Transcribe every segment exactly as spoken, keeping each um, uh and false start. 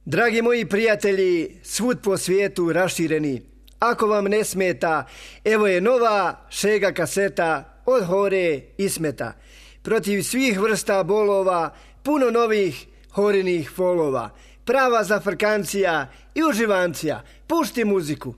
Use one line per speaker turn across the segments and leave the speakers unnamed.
Dragi moji prijatelji, svud po svijetu rašireni, ako vam ne smeta, evo je nova Šega kaseta od Hore Ismeta. Protiv svih vrsta bolova, puno novih Horinih folova. Prava zafrkancija i uživancija. Pušti muziku.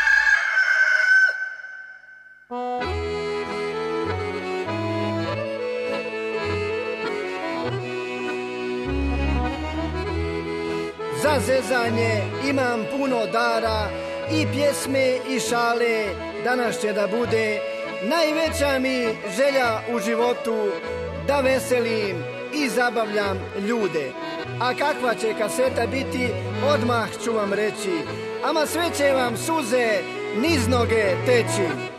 Za zezanje imam puno dara, i pjesme i šale, danas će da bude najveća mi želja u životu, da veselim i zabavljam ljude. A kakva će kaseta biti, odmah ću vam reći, ama sve će vam suze niz noge teći.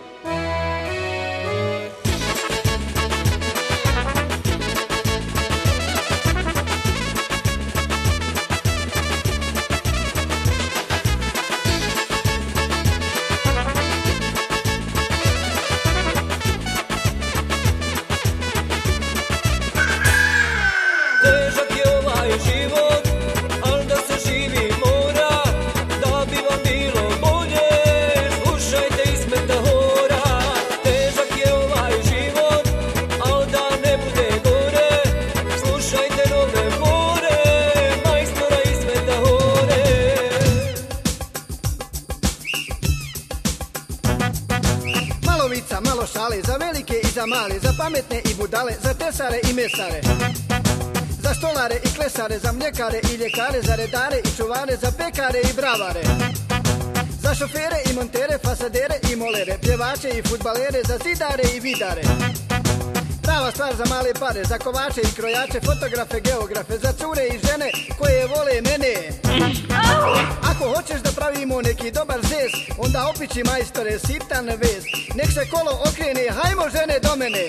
Malo šale, za velike i za male, za pametne i budale, za tesare i mesare, za stolare i klesare, za mljekare i ljekare, za redare i čuvare, za pekare i bravare, za šofere i montere, fasadere i molere, pjevače i fudbalere, za zidare i vidare. Prava stvar za male pare, za kovače i krojače, fotografe, geografe, za cure i žene koje vole mene. Ako hoćeš da pravimo neki dobar zez, onda opiči majstore sitan vez. Nek se kolo okrene, hajmo žene do mene.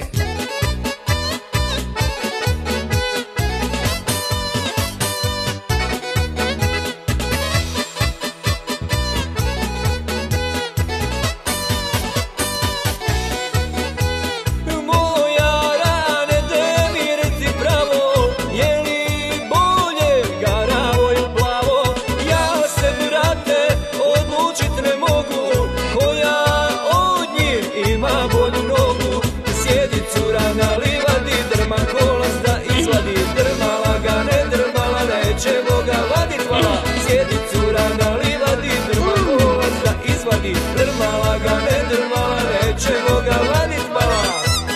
Drmala ga, ne drmala, nećemo ga vadit mala.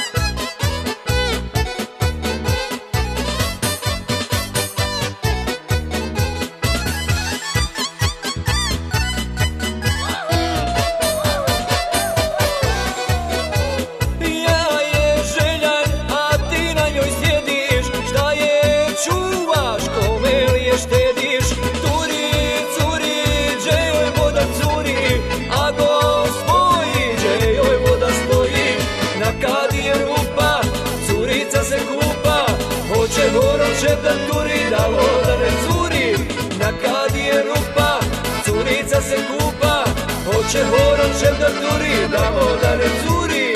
Ja je željan, a ti na njoj sjediš, šta je čuvaš, kome li je štediš? Curi, curi, gdje joj voda curi, a gospodi, gdje joj voda stoji? Na kadi je rupa, curica se kupa, hoće horočev da turi, da voda ne curi. Na kadi je rupa, curica se kupa, hoće horočev da turi, da voda ne curi.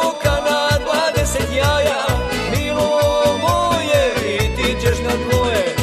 Milo moje, i ti ćeš na tvoje.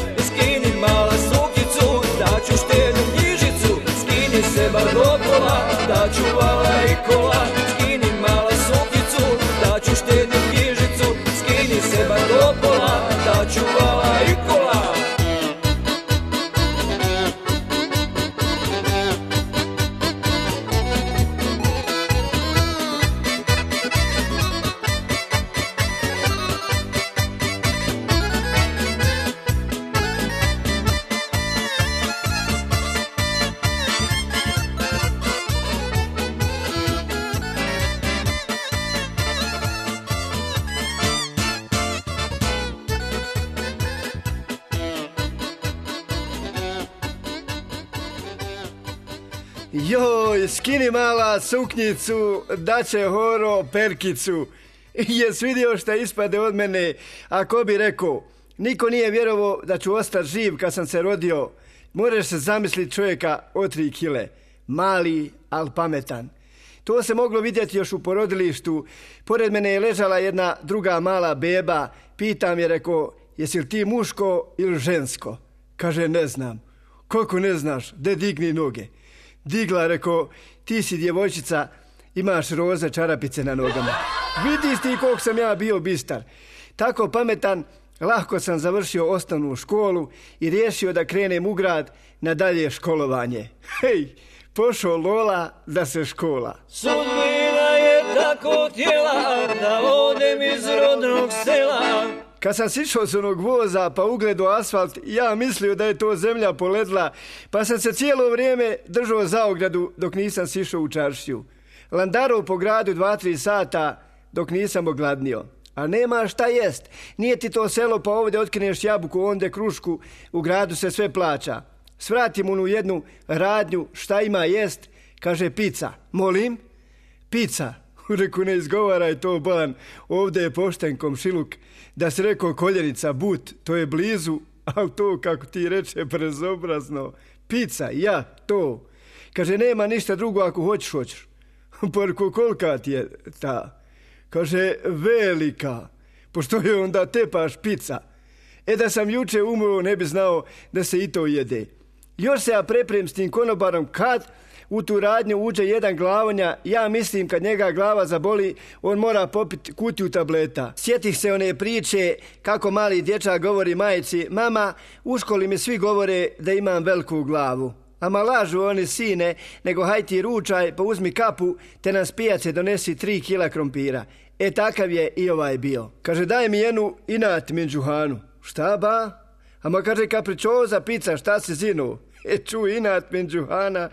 Joj, skini mala suknjicu, da će horo perkicu. Jes vidio šta ispade od mene, ako bi rekao, niko nije vjerovao da ću ostati živ kad sam se rodio. Moraš se zamisliti čovjeka od tri kile. Mali, al pametan. To se moglo vidjeti još u porodilištu. Pored mene je ležala jedna druga mala beba. Pitam je, rekao, jesi li ti muško ili žensko? Kaže, ne znam. Koliko ne znaš? De digni noge. Digla, rekao, ti si djevojčica, imaš roze čarapice na nogama. Vidiš ti koliko sam ja bio bistar. Tako pametan, lahko sam završio osnovnu školu i riješio da krenem u grad na dalje školovanje. Hej, pošao Lola da se škola.
Sudbina je tako htjela da odem iz rodnog sela.
Kad sam sišao s onog voza pa ugledao asfalt, ja mislio da je to zemlja poledla, pa sam se cijelo vrijeme držao za ogradu dok nisam sišao u čaršiju. Landarao po gradu dva, tri sata dok nisam ogladnio. A nema šta jest. Nije ti to selo pa ovdje otkrineš jabuku, onda krušku, u gradu se sve plaća. Svratim u jednu radnju, šta ima jest, kaže pizza. Molim? Pizza. Reku, ne izgovaraj to, bolan, ovdje je pošten komšiluk. Da si rekao Koljenica, but, to je blizu, ali to, kako ti reče, prezobrazno. Pizza, ja, to. Kaže, nema ništa drugo, ako hoćeš, hoćeš. Porku, kolika ti je ta? Kaže, velika. Pošto je onda tepaš pizza. E da sam juče umro, ne bi znao da se i to jede. Još se ja preprem s tim konobarom kad u tu radnju uđe jedan glavonja. Ja mislim kad njega glava zaboli, on mora popiti kutiju tableta. Sjetih se one priče kako mali dječak govori majci, mama, u školi mi svi govore da imam veliku glavu. Ama lažu oni, sine, nego haj ti ručaj, pa uzmi kapu, te nam s pijace donesi tri kila krompira. E takav je i ovaj bio. Kaže, daj mi jednu inat minđuhanu. Šta ba? Ama kaže, kapričoza pizza, šta se zinu? E ču inat minđuhana,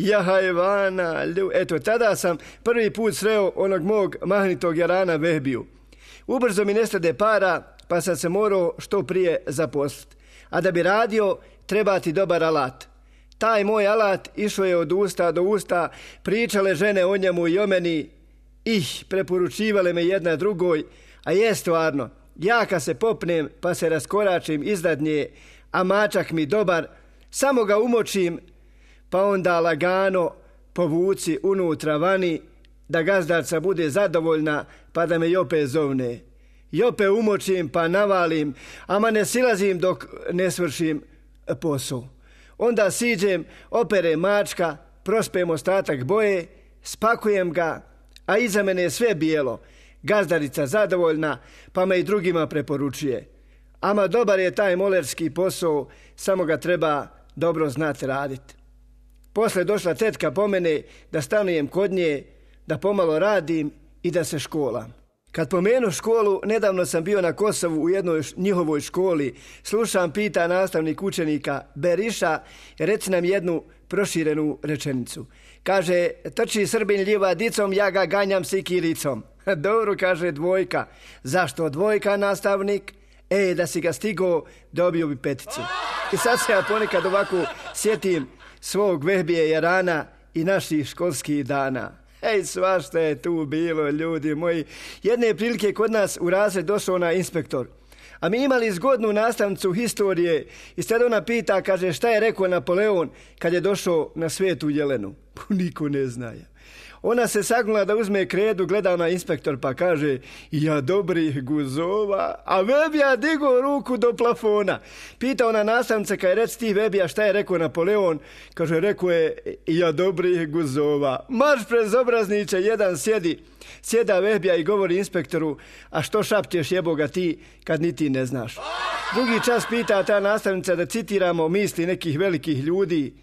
jahajvana, lju. Eto, tada sam prvi put sreo onog mog mahnitog jarana Vehbiju. Ubrzo mi nestade para, pa sam se morao što prije zaposliti. A da bi radio, treba ti dobar alat. Taj moj alat išao je od usta do usta, pričale žene o njemu i o meni, ih, preporučivale me jedna drugoj, a je stvarno, ja kad se popnem pa se raskoračim iznad nje, a mačak mi dobar, samo ga umočim, pa onda lagano povuci unutra vani, da gazdarca bude zadovoljna, pa da me Jope zovne. Jope umočim pa navalim, ama ne silazim dok ne svršim posao. Onda siđem, operem mačka, prospem ostatak boje, spakujem ga, a iza mene je sve bijelo. Gazdarica zadovoljna, pa me i drugima preporučuje. Ama dobar je taj molerski posao, samo ga treba dobro znati raditi. Posle došla tetka po mene da stanujem kod nje, da pomalo radim i da se školam. Kad pomenu školu, nedavno sam bio na Kosovu u jednoj njihovoj školi. Slušam, pita nastavnik učenika, Beriša, reci nam jednu proširenu rečenicu. Kaže, trči Srbin ljivadicom, ja ga ganjam sikiricom. Dobro, kaže, dvojka. Zašto dvojka, nastavnik? E, da si ga stigo, dobio bi peticu. I sad se ja ponekad ovako sjetim svog Vehbije Jarana i naših školskih dana. Ej, svašta je tu bilo, ljudi moji. Jedne prilike kod nas u razred došao na inspektor. A mi imali zgodnu nastavnicu historije i sad ona pita, kaže, šta je rekao Napoleon kad je došao na Svetu Jelenu? Niko ne zna. Ona se sagnula da uzme kredu, gleda na inspektor pa kaže, ja dobrih guzova, a Vebija digo ruku do plafona. Pita ona nastavnica, kaj reci ti Vebija šta je rekao Napoleon, kaže, rekao je, ja dobrih guzova. Marš prezobrazniče, jedan sjedi, sjeda Vebija i govori inspektoru, a što šapćeš jeboga ti kad ni ti ne znaš. Drugi čas pita ta nastavnica da citiramo misli nekih velikih ljudi.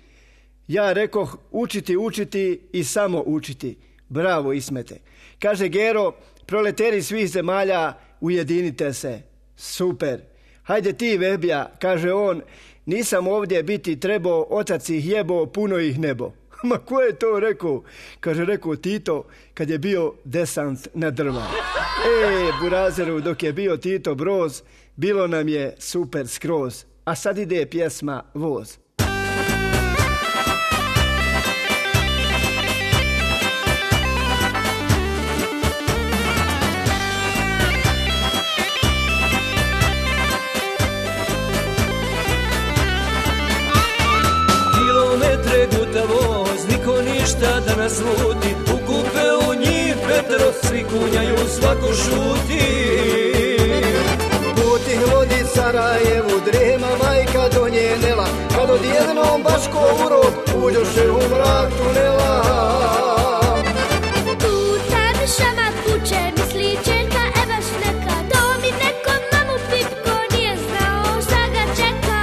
Ja rekoh, učiti, učiti i samo učiti. Bravo, Ismete. Kaže Gero, proleteri svih zemalja, ujedinite se. Super. Hajde ti, Vebija, kaže on, nisam ovdje biti trebao, otac ih jebo, puno ih nebo. Ma ko je to rekao? Kaže, rekao Tito, kad je bio desant na drva. E, burazeru, dok je bio Tito Broz, bilo nam je super skroz. A sad ide pjesma Voz.
auta voz, niko ništa da nas luti. U kupeu njih petero, svi kunjaju, svako šuti.
Put ih vodi Sarajevu, drema majka do nje nela. Kad odjednom Baško urod, uđoše u mrak tunela.
Tu tebi šama puče, misli čerka ebaš neka. To mi neko mamu pipko nije znao šta ga čeka.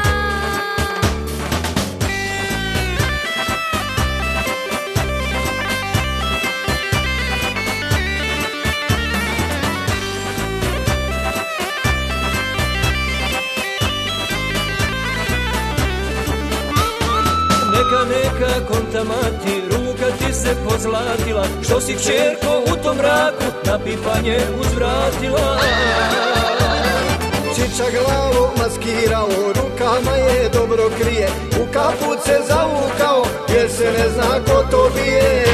Neka, neka kontamati, ruka ti se pozlatila, što si kćerko u tom mraku na pipanje uzvratila.
Čiča glavu maskirao, rukama je dobro krije, u kaput se zavukao, jer se ne zna ko to bije.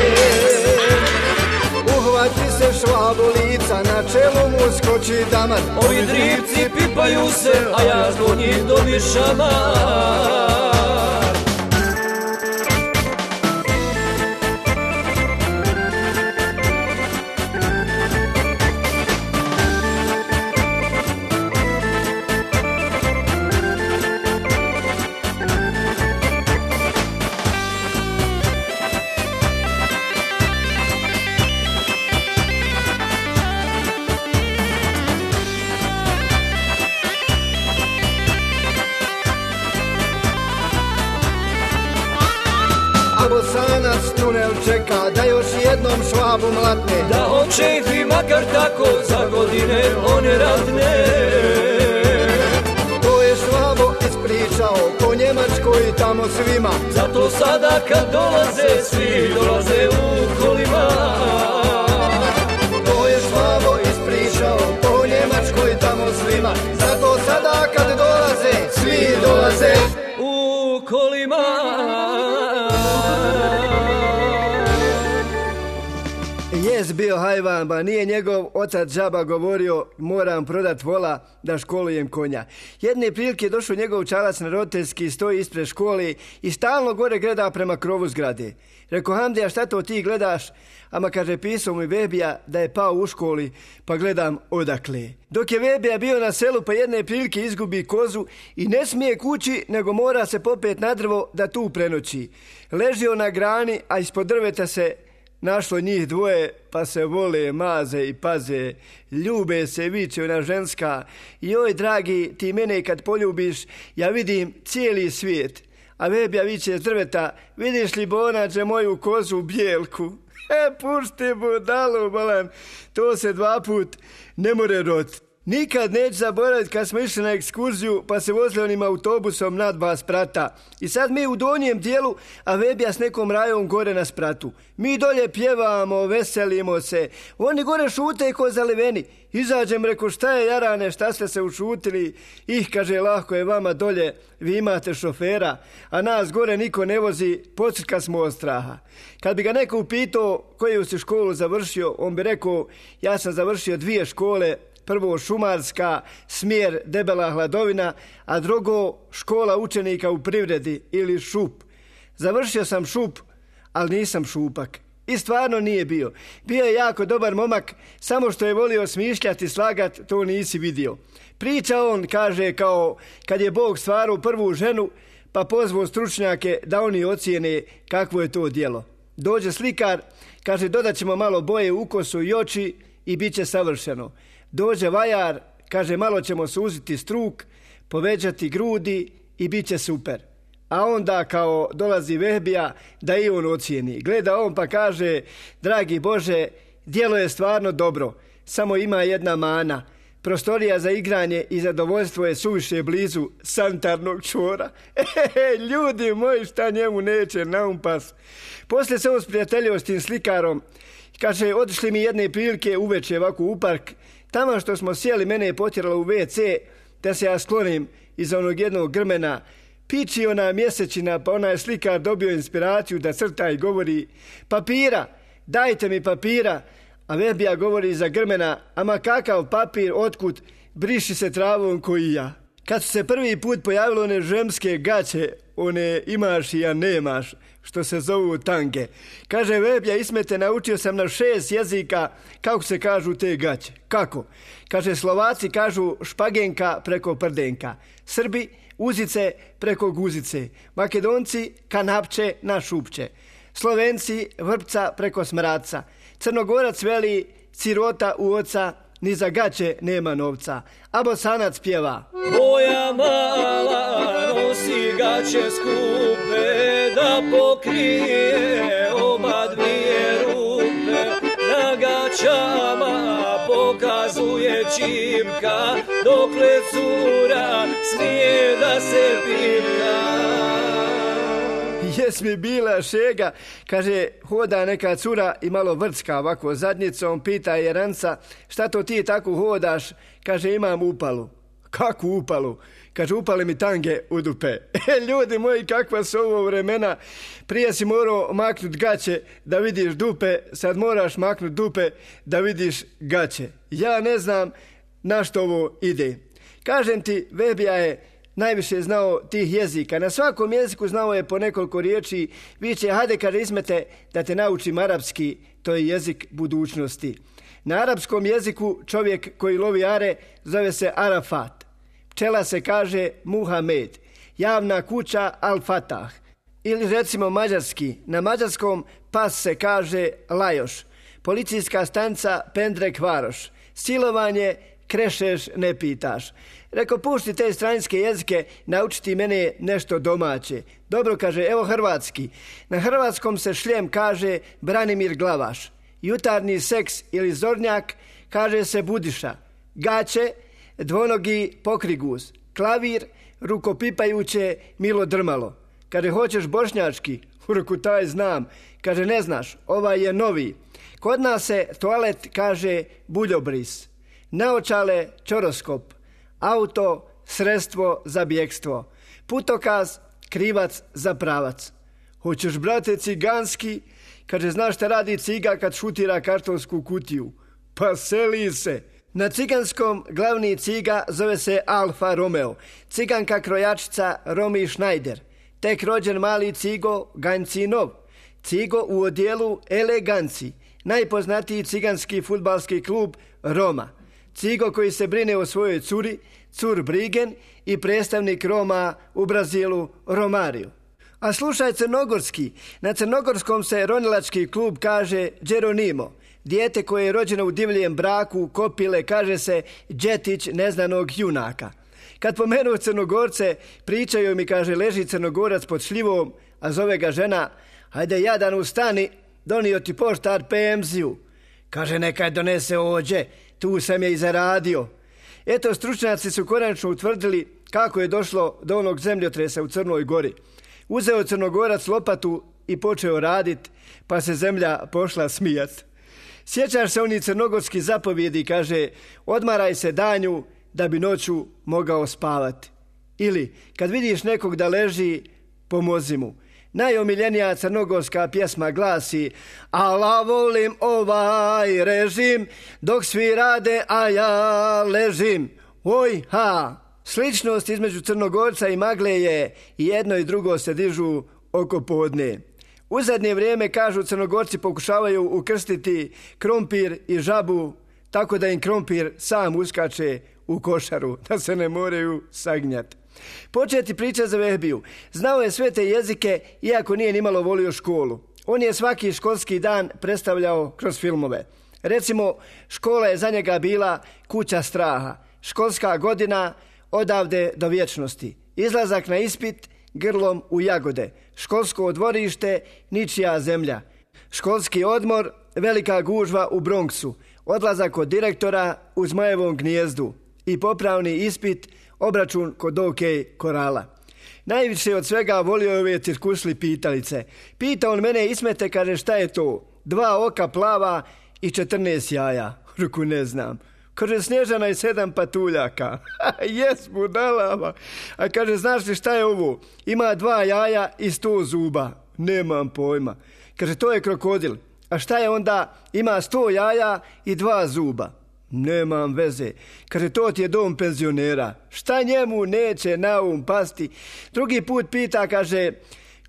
Uhvati se švabo lica, na čelu mu skoči daman.
Ovi dripci pipaju se, a ja zbog njih dobiješ šamar.
A Bosanac tunel čeka da još jednom švabu mlatne.
Da on čefi makar tako za godine one ratne.
To je švabo ispričao po Njemačkoj tamo svima.
Zato sada kad dolaze, svi dolaze u kolima.
To je švabo ispričao po Njemačkoj tamo svima. Zato sada kad dolaze, svi dolaze
u kolima.
Jes bio hajvan, ba nije njegov otac džaba govorio moram prodat vola da školujem konja. Jedne prilike došao njegov čalac na roditeljski, stoji ispred škole i stalno gore gleda prema krovu zgrade. Rekao, Hamdija, šta to ti gledaš? Ama kaže, pisao mi Vebija da je pao u školi, pa gledam odakle. Dok je Vebija bio na selu, pa jedne prilike izgubi kozu i ne smije kući, nego mora se popet na drvo da tu prenoći. Ležio na grani, a ispod drveta se našlo njih dvoje, pa se vole, maze i paze, ljube se, viče ona ženska. Joj, dragi, ti mene kad poljubiš, ja vidim cijeli svijet. A Vebija viče s drveta, vidiš li bonače moju kozu bijelku? E, pušti budalu, bolan, to se dva put ne more rod. Nikad neću zaboraviti kad smo išli na ekskurziju pa se vozili onim autobusom na dva sprata. I sad mi u donjem dijelu, a Vebija s nekom rajom gore na spratu. Mi dolje pjevamo, veselimo se. Oni gore šute ko zaliveni. Izađem, reko, šta je jarane, šta ste se ušutili? Ih, kaže, lahko je vama dolje, vi imate šofera, a nas gore niko ne vozi, pocrka smo od straha. Kad bi ga neko upitao koju si školu završio, on bi rekao, ja sam završio dvije škole, prvo šumarska, smjer Debela Hladovina, a drugo škola učenika u privredi ili šup. Završio sam šup, ali nisam šupak. I stvarno nije bio. Bio je jako dobar momak, samo što je volio smišljati, slagat, to nisi vidio. Priča on, kaže, kao kad je Bog stvarao prvu ženu, pa pozvao stručnjake da oni ocijene kakvo je to djelo. Dođe slikar, kaže, dodat ćemo malo boje u kosu i oči i bit će savršeno. Dođe vajar, kaže, malo ćemo suziti struk, povećati grudi i bit će super. A onda kao dolazi Vebija da i on ocijeni. Gleda on pa kaže, dragi Bože, djelo je stvarno dobro, samo ima jedna mana. Prostorija za igranje i zadovoljstvo je suviše blizu sanitarnog čvora. E, ljudi moji, šta njemu neće na um pas. Poslije se on sprijateljio s tim slikarom. Kaže, otišli mi jedne prilike uveče ovako u park. Tamo što smo sjeli, mene je potjeralo u ve ce da se ja sklonim iza onog jednog grmena. Piči ona mjesečina, pa onaj slikar dobio inspiraciju da crta i govori, papira, dajte mi papira. A Vebija govori za grmena, ama kakav papir, otkud, briši se travom koji ja. Kad su se prvi put pojavile one žemske gaće, one imaš i ja nemaš, što se zovu tange. Kaže Vebja Ismete, naučio sam na šest jezika kako se kažu te gaće. Kako? Kaže Slovaci kažu špagenka preko prdenka, Srbi uzice preko guzice, Makedonci kanapče na šupče, Slovenci vrpca preko smradca, Crnogorac veli sirota u oca, ni za gaće nema novca, a Bosanac pjeva:
moja mala nosi gaće skupe da pokrije oba dvije rupe, na gaćama pokazuje čipka, dokle cura smije da se pipka.
Jes mi bila šega, kaže, hoda neka cura i malo vrcka ovako zadnjicom, pita je ranca, šta to ti tako hodaš? Kaže, imam upalu. Kakvu upalu? Kaže, upali mi tange u dupe. E, ljudi moji, kakva su ovo vremena, prije si morao maknut gaće da vidiš dupe, sad moraš maknut dupe da vidiš gaće. Ja ne znam na što ovo ide. Kažem ti, Vebja je najviše znao tih jezika. Na svakom jeziku znao je po nekoliko riječi. Viće, hajde, kaže Ismete, da te naučim arapski, to je jezik budućnosti. Na arapskom jeziku čovjek koji lovi are zove se Arafat. Pčela se kaže Muhamed. Javna kuća Al-Fatah. Ili recimo mađarski. Na mađarskom pas se kaže Lajoš. Policijska stanca Pendrek Varoš. Silovanje krešeš ne pitaš. Rekao, pušti te straničke jezike, naučiti mene nešto domaće. Dobro, kaže, evo hrvatski. Na hrvatskom se šljem kaže Branimir Glavaš. Jutarnji seks ili zornjak kaže se Budiša. Gaće, dvonogi pokriguz. Klavir, rukopipajuće Milo Drmalo. Kaže, hoćeš bošnjački? U ruku taj znam. Kaže, ne znaš, ovaj je novi. Kod nas se toalet kaže buljobris. Naočale čoroskop. Auto, sredstvo za bjegstvo. Putokaz, krivac za pravac. Hoćeš, brate, ciganski? Kaže, znaš šta radi ciga kad šutira kartonsku kutiju? Pa seli se. Na ciganskom glavni ciga zove se Alfa Romeo. Ciganka krojačica Romi Schneider. Tek rođen mali cigo Gancinov. Cigo u odjelu Eleganci. Najpoznatiji ciganski fudbalski klub Roma. Cigo koji se brine o svojoj curi, cur Brigen, i predstavnik Roma u Brazilu Romario. A slušaj crnogorski. Na crnogorskom se ronilački klub kaže Geronimo. Dijete koje je rođeno u divljem braku Kopile kaže se Đetić neznanog junaka. Kad pomenu Crnogorce, pričaju mi, kaže, leži Crnogorac pod šljivom, a zove ga žena: hajde jadan ustani, donio ti poštar penziju. Kaže, nekaj donese ođe, tu sam je i zaradio. Eto, stručnjaci su konačno utvrdili kako je došlo do onog zemljotresa u Crnoj Gori. Uzeo Crnogorac lopatu i počeo radit, pa se zemlja pošla smijat. Sjećaš se oni crnogorski zapovjedi, kaže, odmaraj se danju da bi noću mogao spavati. Ili, kad vidiš nekog da leži, pomozi mu. Najomiljenija crnogorska pjesma glasi: ala volim ovaj režim, dok svi rade, a ja ležim. Oj, ha! Sličnost između Crnogorca i Magle je i jedno i drugo se dižu oko podne. U zadnje vrijeme, kažu, Crnogorci pokušavaju ukrstiti krompir i žabu, tako da im krompir sam uskače u košaru, da se ne moraju sagnjati. Početi priča za Vehbiju. Znao je sve te jezike, iako nije nimalo volio školu. On je svaki školski dan predstavljao kroz filmove. Recimo, škola je za njega bila kuća straha. Školska godina odavde do vječnosti. Izlazak na ispit grlom u jagode. Školsko dvorište, ničija zemlja. Školski odmor, velika gužva u Bronxu. Odlazak od direktora u Zmajevom gnijezdu. I popravni ispit, obračun kod OK Korala. Najviše od svega volio ove cirkusli pitalice. Pita on mene, Ismete, kaže, šta je to? Dva oka plava i četrnaest jaja. Ruku ne znam. Kaže, Snježana i sedam patuljaka. Jes, budalava. A kaže, znaš li šta je ovo? Ima dva jaja i sto zuba. Nemam pojma. Kaže, to je krokodil. A šta je onda? Ima sto jaja i dva zuba. Nemam veze. Kaže, to ti je dom penzionera. Šta njemu neće na um pasti? Drugi put pita, kaže,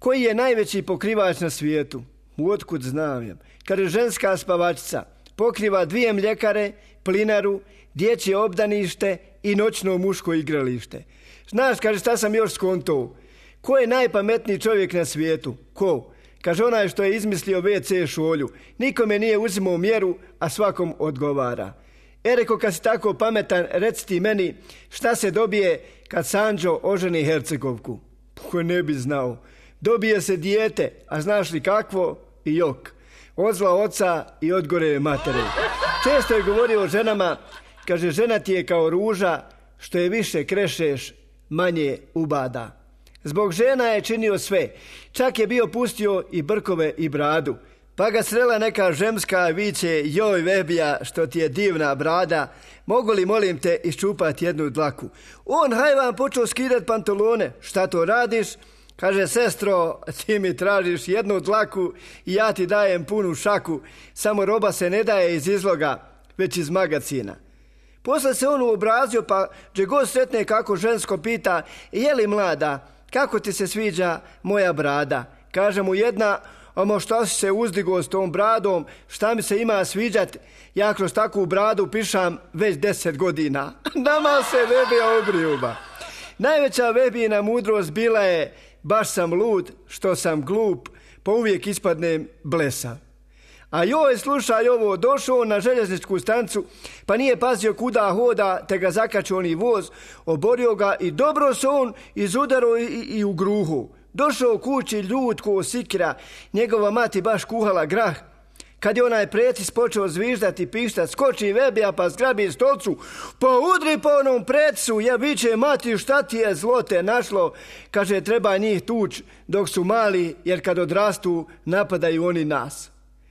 koji je najveći pokrivač na svijetu? Otkud znam ja. Kaže, ženska spavačica pokriva dvije mljekare, plinaru, dječje obdanište i noćno muško igralište. Znaš, kaže, šta sam još skontao? Ko je najpametniji čovjek na svijetu? Ko? Kaže, onaj što je izmislio ve ce šolju. Nikome nije uzimao mjeru, a svakom odgovara. E, reko, kad si tako pametan, reci ti meni šta se dobije kad Sanđo oženi Hercegovku. Ko ne bi znao. Dobije se dijete, a znaš li kakvo? I jok. Od zla oca i od gore matere. Često je govorio o ženama, kaže, žena ti je kao ruža, što je više krešeš, manje ubada. Zbog žena je činio sve, čak je bio pustio i brkove i bradu. Pa ga srela neka žemska, viće, joj Vebija, što ti je divna brada, mogu li, molim te, iščupati jednu dlaku? On hajvan počeo skidat pantalone. Šta to radiš? Kaže, sestro, ti mi tražiš jednu dlaku i ja ti dajem punu šaku, samo roba se ne daje iz izloga, već iz magacina. Posle se on uobrazio, pa gdje god sretne kako žensko pita, je li mlada, kako ti se sviđa moja brada? Kaže mu jedna, amo šta si se uzdigo s tom bradom, šta mi se ima sviđat, ja kroz takvu bradu pišam već deset godina. Nama se Vebija obrijuba. Najveća Vebijina mudrost bila je, baš sam lud, što sam glup, pa uvijek ispadnem blesav. A joj, slušaj ovo, došao na željezničku stancu, pa nije pazio kuda hoda, te ga zakačio oni voz, oborio ga i dobro se on izudaro i, i, i u gruhu. Došao kući ljud ko sikira, njegova mati baš kuhala grah. Kad je onaj precis počeo zviždati i pištat, skoči Vebija pa zgrabi stolcu, pa udri po onom precisu, ja viče, mati, šta ti je zlo te našlo? Kaže, treba njih tuć dok su mali, jer kad odrastu napadaju oni nas.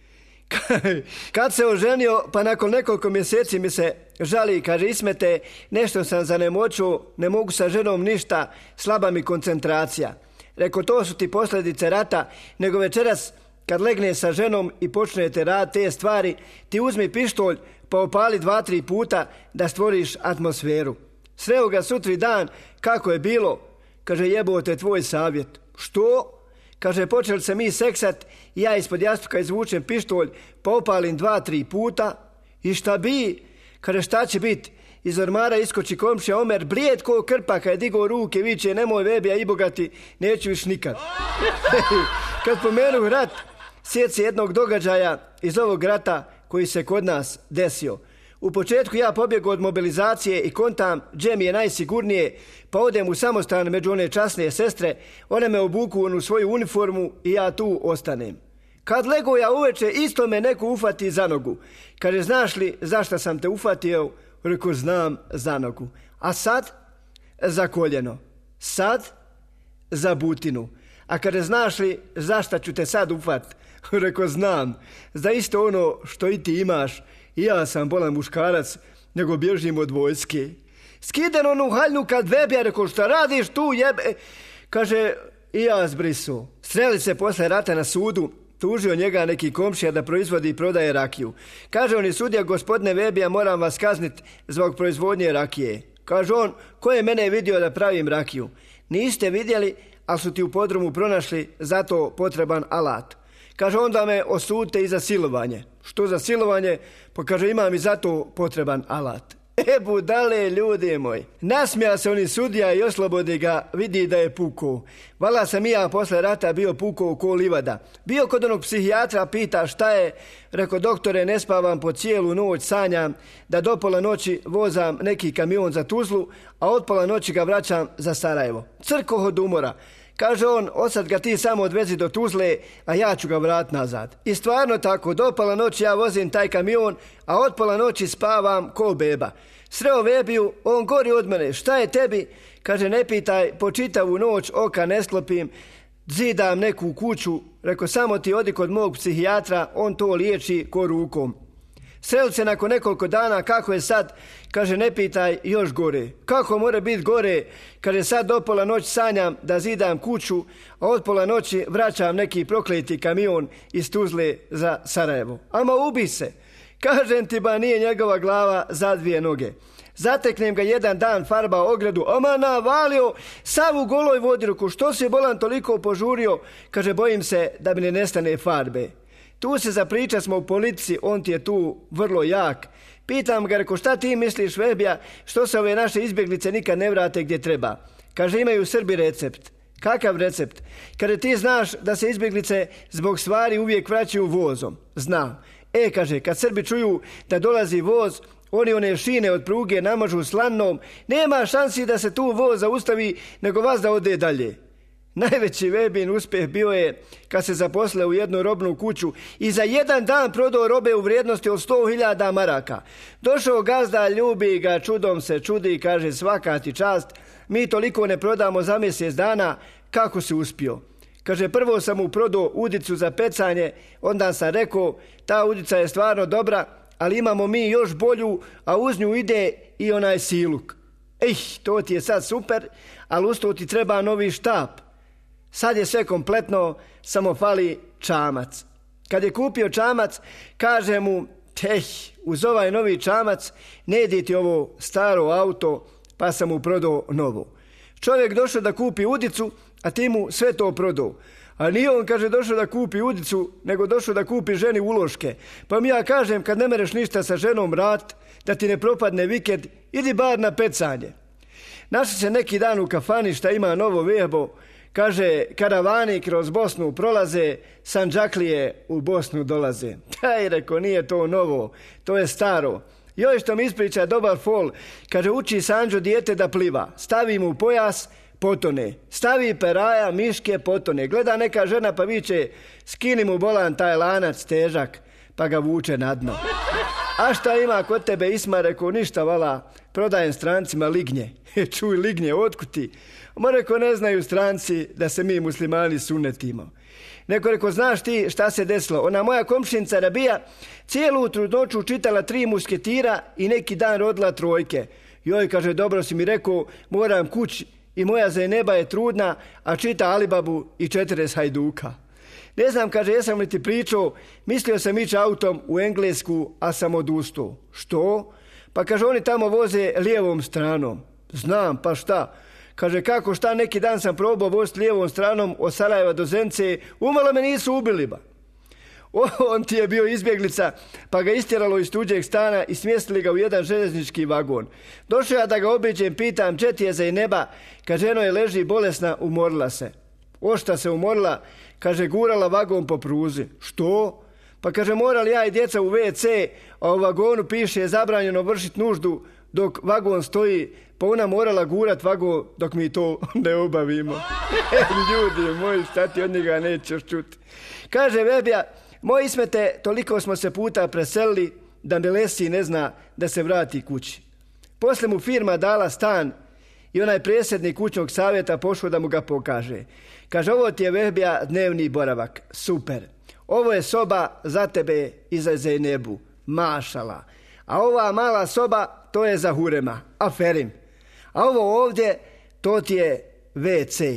Kad se oženio, pa nakon nekoliko mjeseci mi se žali, kaže, Ismete, nešto sam zanemoćuo, ne mogu sa ženom ništa, slaba mi koncentracija. Reko, to su ti posljedice rata, nego večeras kad legne sa ženom i počnete rad te stvari, ti uzmi pištolj pa opali dva, tri puta da stvoriš atmosferu. Sreo ga sutri dan, kako je bilo? Kaže, jebote, tvoj savjet. Što? Kaže, počeli se mi seksat i ja ispod jastuka izvučem pištolj pa opalim dva, tri puta. I šta bi? Kaže, šta će biti? Iz ormara iskoči komšija Omer, blijed ko krpa, kad je digao ruke, viče, nemoj Vebija i bogati, neću viš nikad. Kad pomenu rat, sjeti se jednog događaja iz ovog rata koji se kod nas desio. U početku ja pobjegu od mobilizacije i kontam gdje mi je najsigurnije, pa odem u samostan među one časne sestre, one me obuku u onu svoju uniformu i ja tu ostanem. Kad lego ja uveče, isto me neko ufati za nogu. Kaže, znaš li zašto sam te ufatio? Reko, znam, za nogu. A sad? Za koljeno. Sad? Za butinu. A kaže, znaš li zašto ću te sad ufat? Reko, znam. Za isto ono što i ti imaš. I ja sam bolan muškarac, nego bježim od vojske. Skiden onu haljnu kad Vebija, reko, šta radiš tu, jebe? Kaže, i ja zbrisu. Sreli se posle rata na sudu, tužio njega neki komšija da proizvodi i prodaje rakiju. Kaže on i sudija, gospodine Vebija, moram vas kaznit zbog proizvodnje rakije. Kaže on, ko je mene vidio da pravim rakiju? Niste vidjeli, ali su ti u podrumu pronašli, zato potreban alat. Kaže, onda me osudite i za silovanje. Što za silovanje? Pa kaže, imam i zato potreban alat. E, budale, ljudi moji. Nasmija se oni sudija i oslobodi ga, vidi da je pukao. Vala sam i ja posle rata bio pukao ko livada. Bio kod onog psihijatra, pita šta je. Reko, doktore, ne spavam po cijelu noć, sanjam da do pola noći vozam neki kamion za Tuzlu, a od pola noći ga vraćam za Sarajevo. Crko od umora. Kaže on, osad ga ti samo odvezi do Tuzle, a ja ću ga vrat nazad. I stvarno tako, do pola noći ja vozim taj kamion, a od pola noći spavam ko beba. Sreo Vebiju, on gori od mene, šta je tebi? Kaže, ne pitaj, po čitavu noć oka ne sklopim, zidam neku kuću. Reko, samo ti odi kod mog psihijatra, on to liječi ko rukom. Sreli se nakon nekoliko dana, kako je sad? Kaže, ne pitaj, još gore. Kako more biti gore? Kaže, sad do pola noći sanjam da zidam kuću, a od pola noći vraćam neki prokleti kamion iz Tuzle za Sarajevo. Ama ubi se. Kažem ti, ba nije njegova glava za dvije noge. Zateknem ga jedan dan, farba ogradu, ama navalio, sav u goloj vodi, ruku, što se bolan toliko požurio, kaže, bojim se da mi ne nestane farbe. Tu se zapriča smo u politici, on ti je tu vrlo jak. Pitam ga, reko, šta ti misliš, Vehbija, što se ove naše izbjeglice nikad ne vrate gdje treba? Kaže, imaju Srbi recept. Kakav recept? Kaže, ti znaš da se izbjeglice zbog stvari uvijek vraćaju vozom. Znam. E, kaže, kad Srbi čuju da dolazi voz, oni one šine od pruge namažu slanom, nema šansi da se tu voz zaustavi, nego vas da ode dalje. Najveći Vehbin uspjeh bio je kad se zaposleo u jednu robnu kuću i za jedan dan prodao robe u vrijednosti od sto hiljada maraka. Došao gazda, ljubi ga, čudom se čudi i kaže, svaka ti čast, mi toliko ne prodamo za mjesec dana, kako si uspio? Kaže, prvo sam mu prodao udicu za pecanje, onda sam rekao, ta udica je stvarno dobra, ali imamo mi još bolju, a uz nju ide i onaj siluk. Ej, to ti je sad super, ali uz to ti treba novi štap. Sad je sve kompletno, samo fali čamac. Kad je kupio čamac, kaže mu, teh, uz ovaj novi čamac ne ide ti ovo staro auto, pa sam mu prodao novo. Čovjek došao da kupi udicu, a ti mu sve to prodao. A nije on, kaže, došao da kupi udicu, nego došao da kupi ženi uloške. Pa mi ja kažem, kad ne mereš ništa sa ženom rat, da ti ne propadne vikend, idi bar na pecanje. Našli se neki dan u kafani šta ima novo vehbo. Kaže, karavani kroz Bosnu prolaze, sandžaklije u Bosnu dolaze. Taj, reko, nije to novo, to je staro. Joj što mi ispriča dobar fol, kaže, uči Sanđo dijete da pliva, stavi mu pojas, potone. Stavi peraja, miške, potone. Gleda neka žena pa viče, skini mu bolan taj lanac težak, pa ga vuče na dno. A šta ima kod tebe, Isma? Reko, ništa, vala, prodajem strancima lignje. Čuj, lignje, otkud ti? Ma, reko, ne znaju stranci da se mi muslimani sunetimo. Neko reko, znaš ti šta se desilo? Ona moja komšinca Rabija cijelu trudnoću čitala tri musketira i neki dan rodila trojke. Joj, kaže, dobro si mi rekao, moram kući i moja Zajneba je trudna, a čita Alibabu i četrdeset hajduka. Ne znam, kaže, jesam li ti pričao, mislio sam ići autom u Englesku, a sam odustao. Što? Pa kaže, oni tamo voze lijevom stranom. Znam, pa šta? Kaže, kako šta, neki dan sam probao voziti lijevom stranom od Sarajeva do Zence, umalo me nisu ubili ba. O, on ti je bio izbjeglica, pa ga istjeralo iz tuđeg stana i smjestili ga u jedan željeznički vagon. Došao ja da ga obiđem, pitam, če ti je Zajneba? Kaže, ženo je leži bolesna, umorila se. O, šta se umorila? Kaže, gurala vagon po pruzi. Što? Pa kaže, morali ja i djeca u ve ce, a u vagonu piše zabranjeno vršiti nuždu dok vagon stoji, pa ona morala gurat vagon dok mi to ne obavimo. Ljudi moji, šta ti od njega nećeš čuti? Kaže Vehbija, moj Ismete, toliko smo se puta preselili da Melesi ne zna da se vrati kući. Poslije mu firma dala stan i onaj predsjednik kućnog savjeta pošao da mu ga pokaže. Kaže, ovo ti je, Vehbija, dnevni boravak. Super. Ovo je soba za tebe i za Zajnebu. Mašala. A ova mala soba, to je za Hurema. Aferim. A ovo ovdje, to ti je ve ce.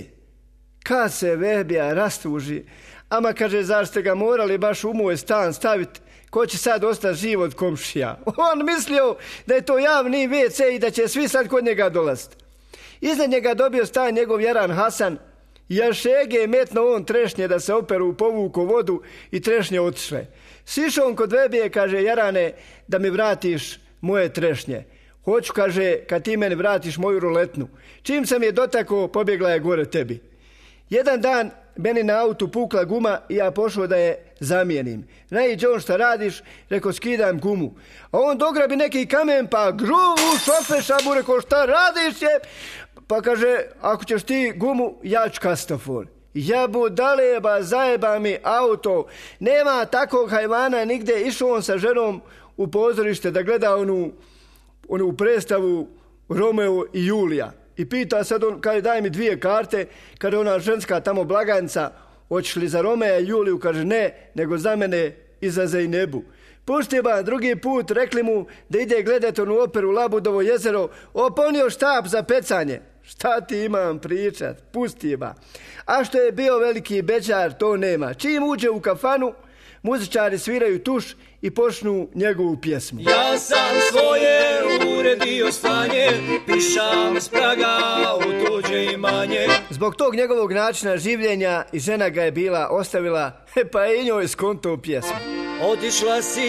Kad se Vehbija rastuži, ama kaže, zašto ste ga morali baš u moj stan staviti, ko će sad ostati živ od komšija? On mislio da je to javni ve ce i da će svi sad kod njega dolaziti. Iznad njega dobio stan njegov Jaran Hasan, jašege je metno on trešnje da se operu, povuku vodu i trešnje otišle. Sišao on kod Vehbije, kaže, Jarane, da mi vratiš moje trešnje. Hoću, kaže, kad ti meni vratiš moju ruletnu. Čim sam je dotakao, pobjegla je gore tebi. Jedan dan meni na autu pukla guma i ja pošao da je zamijenim. Naiđe on, šta radiš? Rekao, skidam gumu. A on dograbi neki kamen, pa gruvu šofeša mu, rekao, šta radiš je? Pa kaže, ako ćeš ti gumu, ja ću kastofor. Jabu daleba, zajeba mi auto. Nema takvog hajvana nigde. Išao on sa ženom u pozorište da gleda onu, onu predstavu Romeo i Julija. I pita sad on, kaže, daj mi dvije karte, kaže ona ženska tamo blagajnica, hoćeš li za Romea i Juliju? Kaže, ne, nego za mene i za Zajnebu. Pušti ba, drugi put rekli mu da ide gledati onu operu Labudovo jezero, oponio štap za pecanje. Šta ti imam pričat? Pusti ba. A što je bio veliki beđar, to nema. Čim uđe u kafanu, muzičari sviraju tuš i počnu njegovu pjesmu.
Ja sam svoje sredio stanje, pišam s praga u tuđe imanje.
Zbog tog njegovog načina življenja i žena ga je bila ostavila, pa je i njoj skonto u pjesmu.
Otišla si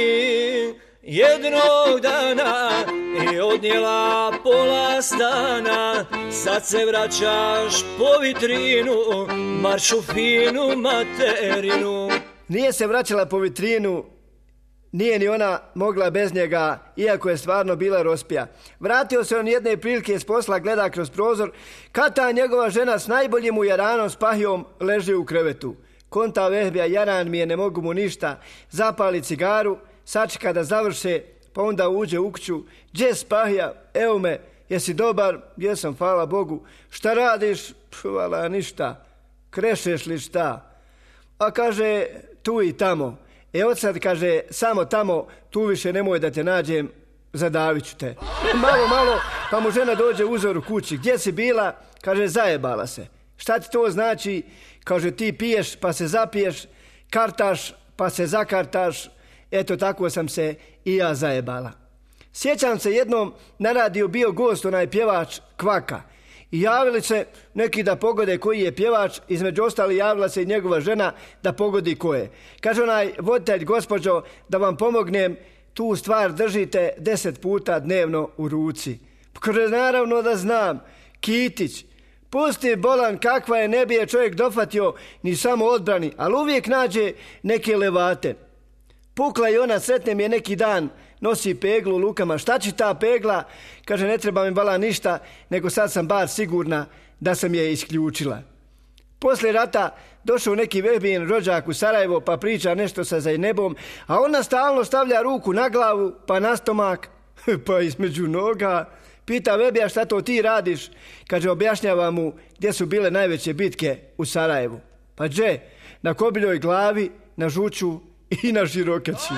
jednog dana i odnijela pola stana, sad se vraćaš po vitrinu, maršu finu materinu.
Nije se vraćala po vitrinu, nije ni ona mogla bez njega, iako je stvarno bila rospija. Vratio se on jedne prilike s posla, gleda kroz prozor, kad ta njegova žena s najboljim ujaranom s pahijom leži u krevetu. Konta Vehbija, jaran mi je, ne mogu mu ništa, zapali cigaru, sačeka da završe, pa onda uđe u kuću. Gdje spahija? Evo me, jesi dobar? Jesam, hvala Bogu. Šta radiš? Hvala, ništa. Krešeš li šta? A kaže, tu i tamo. E od sad, kaže, samo tamo, tu više nemoj da te nađem, zadavit ću te. Malo, malo, pa mu žena dođe uzor u kući. Gdje si bila? Kaže, zajebala se. Šta ti to znači? Kaže, ti piješ pa se zapiješ, kartaš pa se zakartaš. Eto, tako sam se i ja zajebala. Sjećam se, jednom na radiju bio gost, onaj pjevač Kvaka. I javili se neki da pogode koji je pjevač, između ostali javila se i njegova žena da pogodi ko je. Kaže onaj voditelj, gospođo, da vam pomognem, tu stvar držite deset puta dnevno u ruci. Kaže, naravno da znam, Kitić. Pusti bolan, kakva je, ne bi je čovjek dofatio ni samo odbrani, ali uvijek nađe neke levate. Pukla i ona, sretnem je neki dan, nosi peglu u lukama. Šta će ta pegla? Kaže, ne treba mi bala ništa, nego sad sam bar sigurna da sam je isključila. Poslije rata došao neki Vehbijin rođak u Sarajevo, pa priča nešto sa Zajnebom, a ona stalno stavlja ruku na glavu, pa na stomak, pa između noga. Pita Vehbija, šta to ti radiš? Kaže, objašnjava mu gdje su bile najveće bitke u Sarajevu. Pa dže, na Kobiljoj glavi, na Žuću i na Žirokači.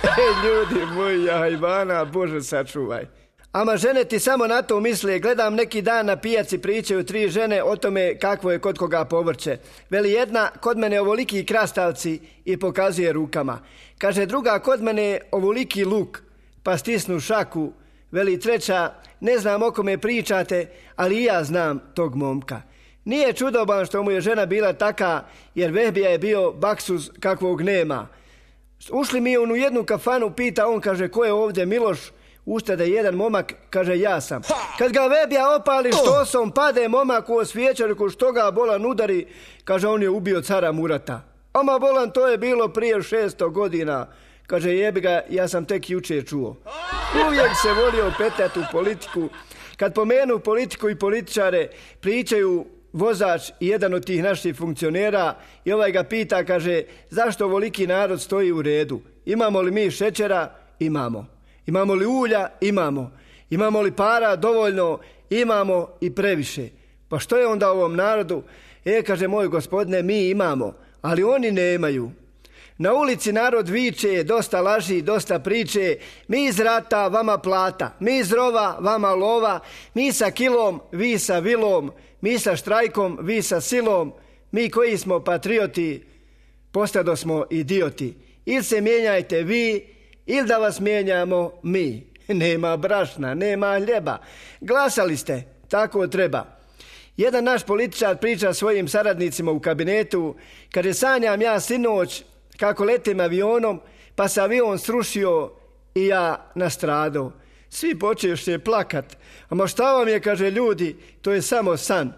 E, ljudi moji, ja Ivana, Bože sačuvaj. Ama žene ti samo na to misle. Gledam neki dan na pijaci, pričaju tri žene o tome kakvo je kod koga povrće. Veli jedna, kod mene ovoliki krastavci, i pokazuje rukama. Kaže druga, kod mene ovoliki luk, pa stisnu šaku. Veli treća, ne znam o kome pričate, ali i ja znam tog momka. Nije čudoban što mu je žena bila taka, jer Vehbija je bio baksuz kakvog nema. Ušli mi on u jednu kafanu, pita on, kaže, ko je ovdje Miloš? Ustade jedan momak, kaže, ja sam. Kad ga Vehbija opali štosom, pade momak u osvijećarku, što ga bolan udari, kaže, on je ubio cara Murata. Ama bolan, to je bilo prije šesto godina. Kaže, jebi ga, ja sam tek jučer čuo. Uvijek se volio petljati u politiku. Kad pomenu politiku i političare, pričaju vozač i jedan od tih naših funkcionera i ovaj ga pita, kaže, zašto ovoliki narod stoji u redu? Imamo li mi šećera? Imamo. Imamo li ulja? Imamo. Imamo li para? Dovoljno. Imamo i previše. Pa što je onda ovom narodu? E, kaže, moj gospodine, mi imamo, ali oni nemaju. Na ulici narod viče, dosta laži, dosta priče, mi iz rata, vama plata, mi iz rova, vama lova, mi sa kilom, vi sa vilom, mi sa štrajkom, vi sa silom, mi koji smo patrioti, postado smo idioti. Ili se mijenjajte vi, ili da vas mijenjamo mi. Nema brašna, nema hljeba. Glasali ste, tako treba. Jedan naš političar priča svojim saradnicima u kabinetu, kaže, sanjam ja sinoć kako letim avionom, pa se avion srušio i ja nastradao. Svi počeše plakat. Ama šta vam je, kaže, ljudi, to je samo san.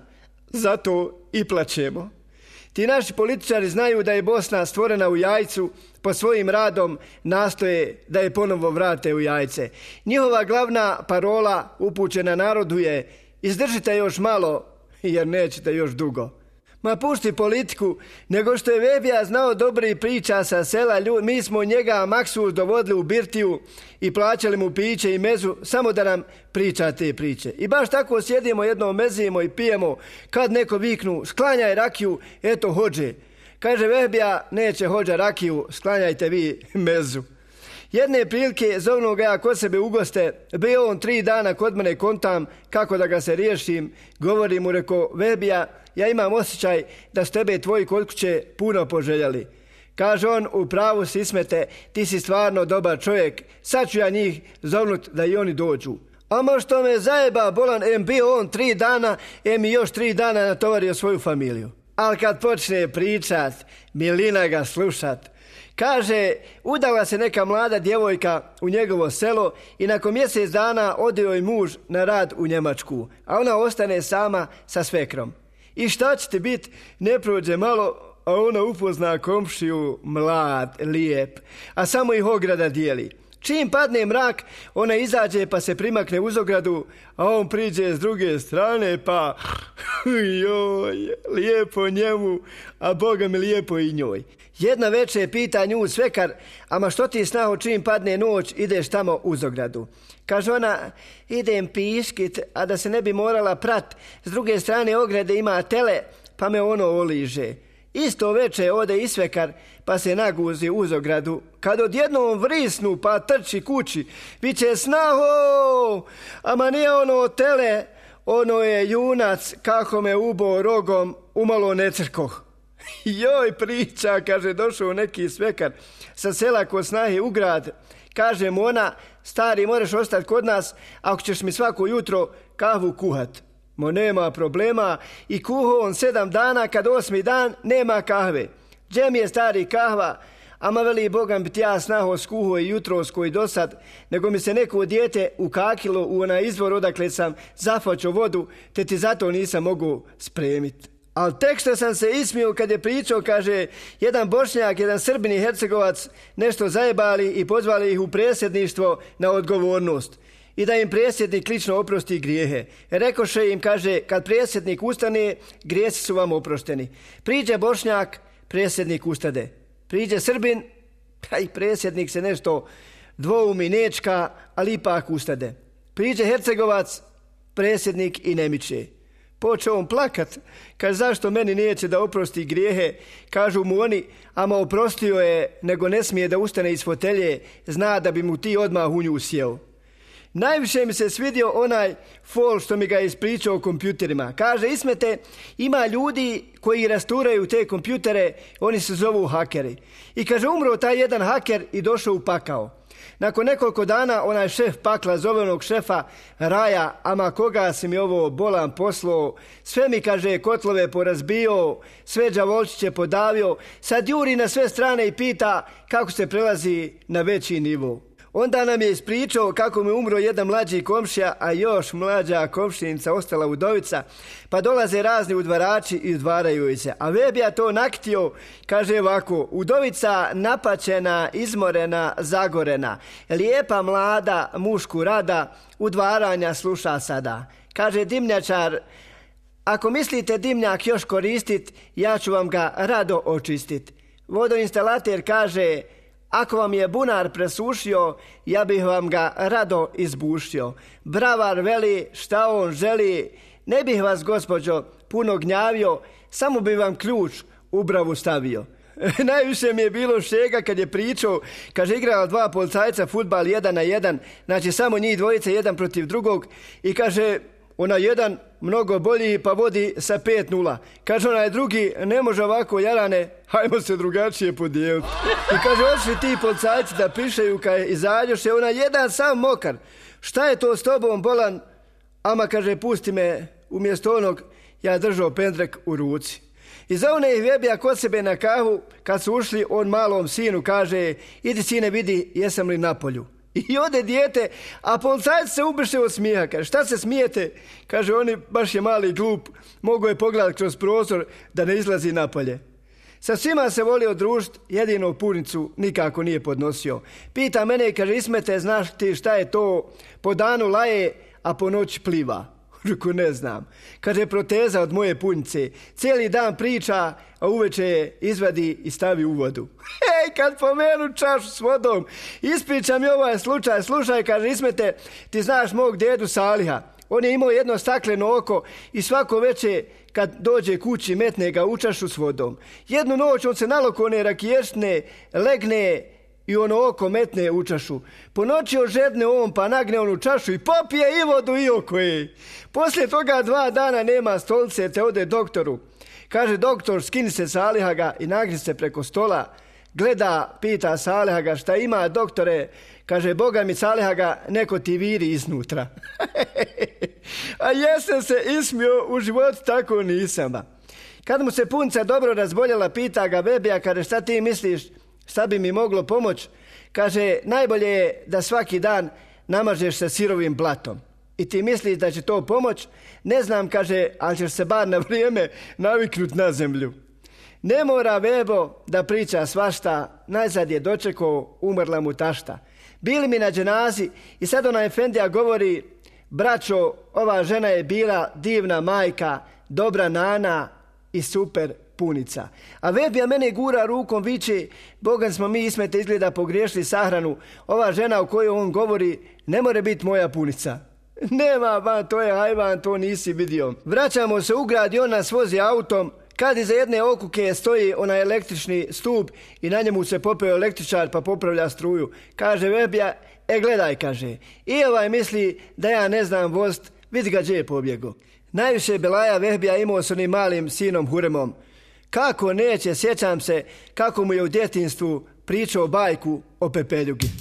Zato i plačemo. Ti naši političari znaju da je Bosna stvorena u jajcu, po svojim radom nastoje da je ponovo vrate u jajce. Njihova glavna parola upućena narodu je, izdržite još malo, jer nećete još dugo. Ma pušti politiku, nego što je Vehbija znao dobri priča sa sela, ljudi, mi smo njega maksus dovodili u birtiju i plaćali mu piće i mezu, samo da nam priča te priče. I baš tako sjedimo jednom, mezimo i pijemo, kad neko viknu, sklanjaj rakiju, eto hođe. Kaže Vehbija, neće hođa rakiju, sklanjajte vi mezu. Jedne prilike zovnu ga ja kod sebe u goste, bio on tri dana kod mene, kontam kako da ga se riješim, govorim mu, reko, Vehbija, ja imam osjećaj da s tebe tvoji kod kuće puno poželjeli. Kaže on, u pravu si, Ismete, ti si stvarno dobar čovjek, sad ću ja njih zovnut da i oni dođu. Ama što me zajeba bolan, em bio on tri dana, em i još tri dana natovario svoju familiju. Ali kad počne pričat, milina ga slušat. Kaže, udala se neka mlada djevojka u njegovo selo i nakon mjesec dana ode joj muž na rad u Njemačku, a ona ostane sama sa svekrom. I šta će ti bit, ne prođe malo, a ona upozna komšiju, mlad, lijep, a samo ih ograda dijeli. Čim padne mrak, ona izađe pa se primakne uz ogradu, a on priđe s druge strane pa joj, lijepo njemu, a Boga mi lijepo i njoj. Jedna večer pita nju svekar, ama što ti snaho čim padne noć ideš tamo uz ogradu? Kaže ona, idem piškit, a da se ne bi morala prat, s druge strane ograde ima tele, pa me ono oliže. Isto veče ode i svekar, pa se naguzi uz ogradu. Kad odjednom vrisnu, pa trči kući, viće snaho, ama nije ono tele, ono je junac, kako me ubo rogom, umalo ne crkoh. Joj priča, kaže, došao neki svekar sa sela kod snahe u grad. Kaže mu ona, stari, moraš ostati kod nas, ako ćeš mi svako jutro kahvu kuhat. Mo nema problema i kuho on sedam dana, kad osmi dan nema kahve. Džem je stari kahva, ama veli Bogam bi ti ja snaho skuho i jutros koji dosad, nego mi se neko dijete ukakilo u onaj izvor odakle sam zafačo vodu, te ti zato nisam mogu spremiti. Ali tek što sam se ismio kad je pričao, kaže, jedan Bošnjak, jedan Srbin i Hercegovac nešto zajebali i pozvali ih u predsjedništvo na odgovornost. I da im predsjednik lično oprosti grijehe. Rekoše im, kaže, kad predsjednik ustane, grijesi su vam oprošteni. Priđe Bošnjak, predsjednik ustade. Priđe Srbin, pa i predsjednik se nešto dvoumi nečka, ali ipak ustade. Priđe Hercegovac, predsjednik i ne miče. Počeo on plakat, kaže, zašto meni neće da oprosti grijehe? Kažu mu oni, ama oprostio je, nego ne smije da ustane iz fotelje, zna da bi mu ti odmah u nju sjeo. Najviše mi se svidio onaj fol što mi ga je ispričao o kompjuterima. Kaže, Ismete, ima ljudi koji rasturaju te kompjutere, oni se zovu hakeri. I kaže, umro taj jedan haker i došao u pakao. Nakon nekoliko dana onaj šef pakla zove onog šefa Raja, ama koga si mi ovo bolan poslao, sve mi, kaže, kotlove porazbio, sve đavolčiće podavio, sad juri na sve strane i pita kako se prelazi na veći nivo. Onda nam je ispričao kako mi umro jedan mlađi komšija, a još mlađa komšinica ostala udovica, pa dolaze razni udvarači i udvaraju se. A Vebija to naktio, kaže ovako, udovica napaćena, izmorena, zagorena, lijepa mlada, mušku rada, udvaranja sluša sada. Kaže dimnjačar, ako mislite dimnjak još koristit, ja ću vam ga rado očistit. Vodoinstalater kaže, ako vam je bunar presušio, ja bih vam ga rado izbušio. Bravar veli šta on želi, ne bih vas, gospođo, puno gnjavio, samo bi vam ključ u bravu stavio. Najviše mi je bilo šega kad je pričao, kaže, igrala dva policajca fudbal jedan na jedan, znači samo njih dvojice jedan protiv drugog i kaže, ona jedan mnogo bolji pa vodi sa pet nula. Kaže onaj drugi, ne može ovako jarane, hajmo se drugačije podijeliti. I kaže, odšli ti policajci da pišeju kad izađoše, ona jedan sam mokar. Šta je to s tobom bolan? Ama, kaže, pusti me, umjesto onog ja držao pendrek u ruci. I za one ih Vebija kod sebe na kahu, kad su ušli, on malom sinu kaže, idi sine vidi jesam li na polju. I ode dijete, a policajac se ubiše od smijeha. Kaže, šta se smijete? Kaže, oni baš je mali glup, mogu je pogledati kroz prozor da ne izlazi napolje. Sa svima se volio družiti, jedino punicu nikako nije podnosio. Pita mene, kaže, Ismete, znaš ti šta je to? Po danu laje, a po noći pliva. Ruku ne znam. Kaže, proteza od moje punice. Cijeli dan priča, a uveče je izvadi i stavi u vodu. Hej, kad pomenu čašu s vodom, ispričam mi ovaj slučaj. Slušaj, kaže, Ismete, ti znaš mog dedu Saliha. On je imao jedno stakleno oko i svako veče kad dođe kući metne ga u čašu s vodom. Jednu noć on se nalokone rakiješne, legne i ono oko metne u čašu. Po noći ožedne on pa nagne onu čašu i popije i vodu i oko je. Poslije toga dva dana nema stolice te ode doktoru. Kaže, doktor, skini se Saliha ga i nagri se preko stola. gleda, pita Saliha ga šta ima doktore, kaže Boga mi Saliha ga neko ti viri iznutra. A jesam se ismio, u životu tako nisam. Kad mu se punca dobro razboljela, pita ga bebija, kaže šta ti misliš, šta bi mi moglo pomoć? Kaže najbolje je da svaki dan namažeš se sirovim blatom. I ti misliš da će to pomoć? Ne znam, kaže, ali ćeš se bar na vrijeme naviknut na zemlju. Ne mora bebo da priča svašta, najzad je dočekao, umrla mu tašta. Bili mi na dženazi i sad ona efendija govori, braćo, ova žena je bila divna majka, dobra nana i super punica. A Vebija mene gura rukom, viče, Bogan smo mi Ismete izgleda pogriješili sahranu, ova žena o kojoj on govori ne more biti moja punica. Nema, ba, to je hajvan, to nisi vidio. Vraćamo se u grad i on nas vozi autom, kad iza jedne okuke stoji onaj električni stup i na njemu se popeo električar pa popravlja struju. Kaže Vebija, e gledaj, kaže, i ovaj misli da ja ne znam vozt, vidi ga gdje je pobjego. Najviše belaja Vebija imao s onim malim sinom Huremom. Kako neće, sjećam se kako mu je u djetinstvu pričao bajku o pepeljugi.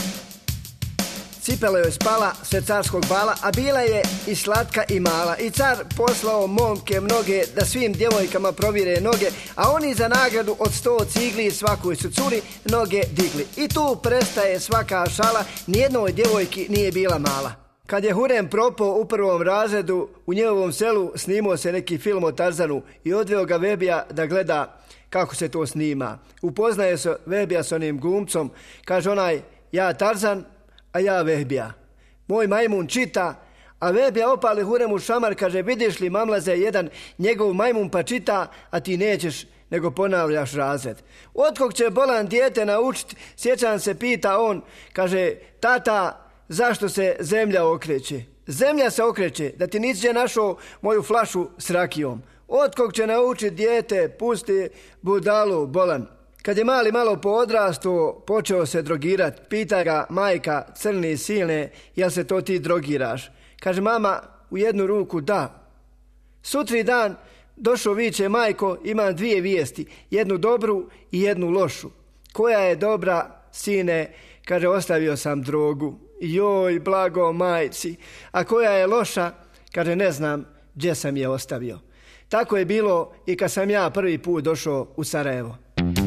Cipela joj spala sve carskog bala, a bila je i slatka i mala. I car poslao momke mnoge da svim djevojkama provire noge, a oni za nagradu od sto cigli svakoj su curi noge digli. I tu prestaje svaka šala, nijednoj djevojki nije bila mala. Kad je Hurem propao u prvom razredu, u njegovom selu snimao se neki film o Tarzanu i odveo ga Vebija da gleda kako se to snima. Upoznaje se Vebija s onim glumcom, kaže onaj, ja Tarzan, a ja Vebija. Moj majmun čita, a Vebija opali Huremu šamar, kaže, vidiš li mamlaze, jedan njegov majmun pa čita, a ti nećeš nego ponavljaš razred. Otkog će bolan dijete naučiti, sjećam se, pita on, kaže, tata, zašto se zemlja okreće? Zemlja se okreće, da ti nisi našao moju flašu s rakijom. Otkog će naučiti dijete, pusti budalu, bolan. Kad je mali malo poodrastao, počeo se drogirati. Pita ga majka, crni i silne, jel se to ti drogiraš? Kaže mama, u jednu ruku da. Sutri dan došao, viče, majko, imam dvije vijesti, jednu dobru i jednu lošu. Koja je dobra, sine? Kaže, ostavio sam drogu. Joj, blago majci. A koja je loša? Kaže, ne znam gdje sam je ostavio. Tako je bilo i kad sam ja prvi put došao u Sarajevo.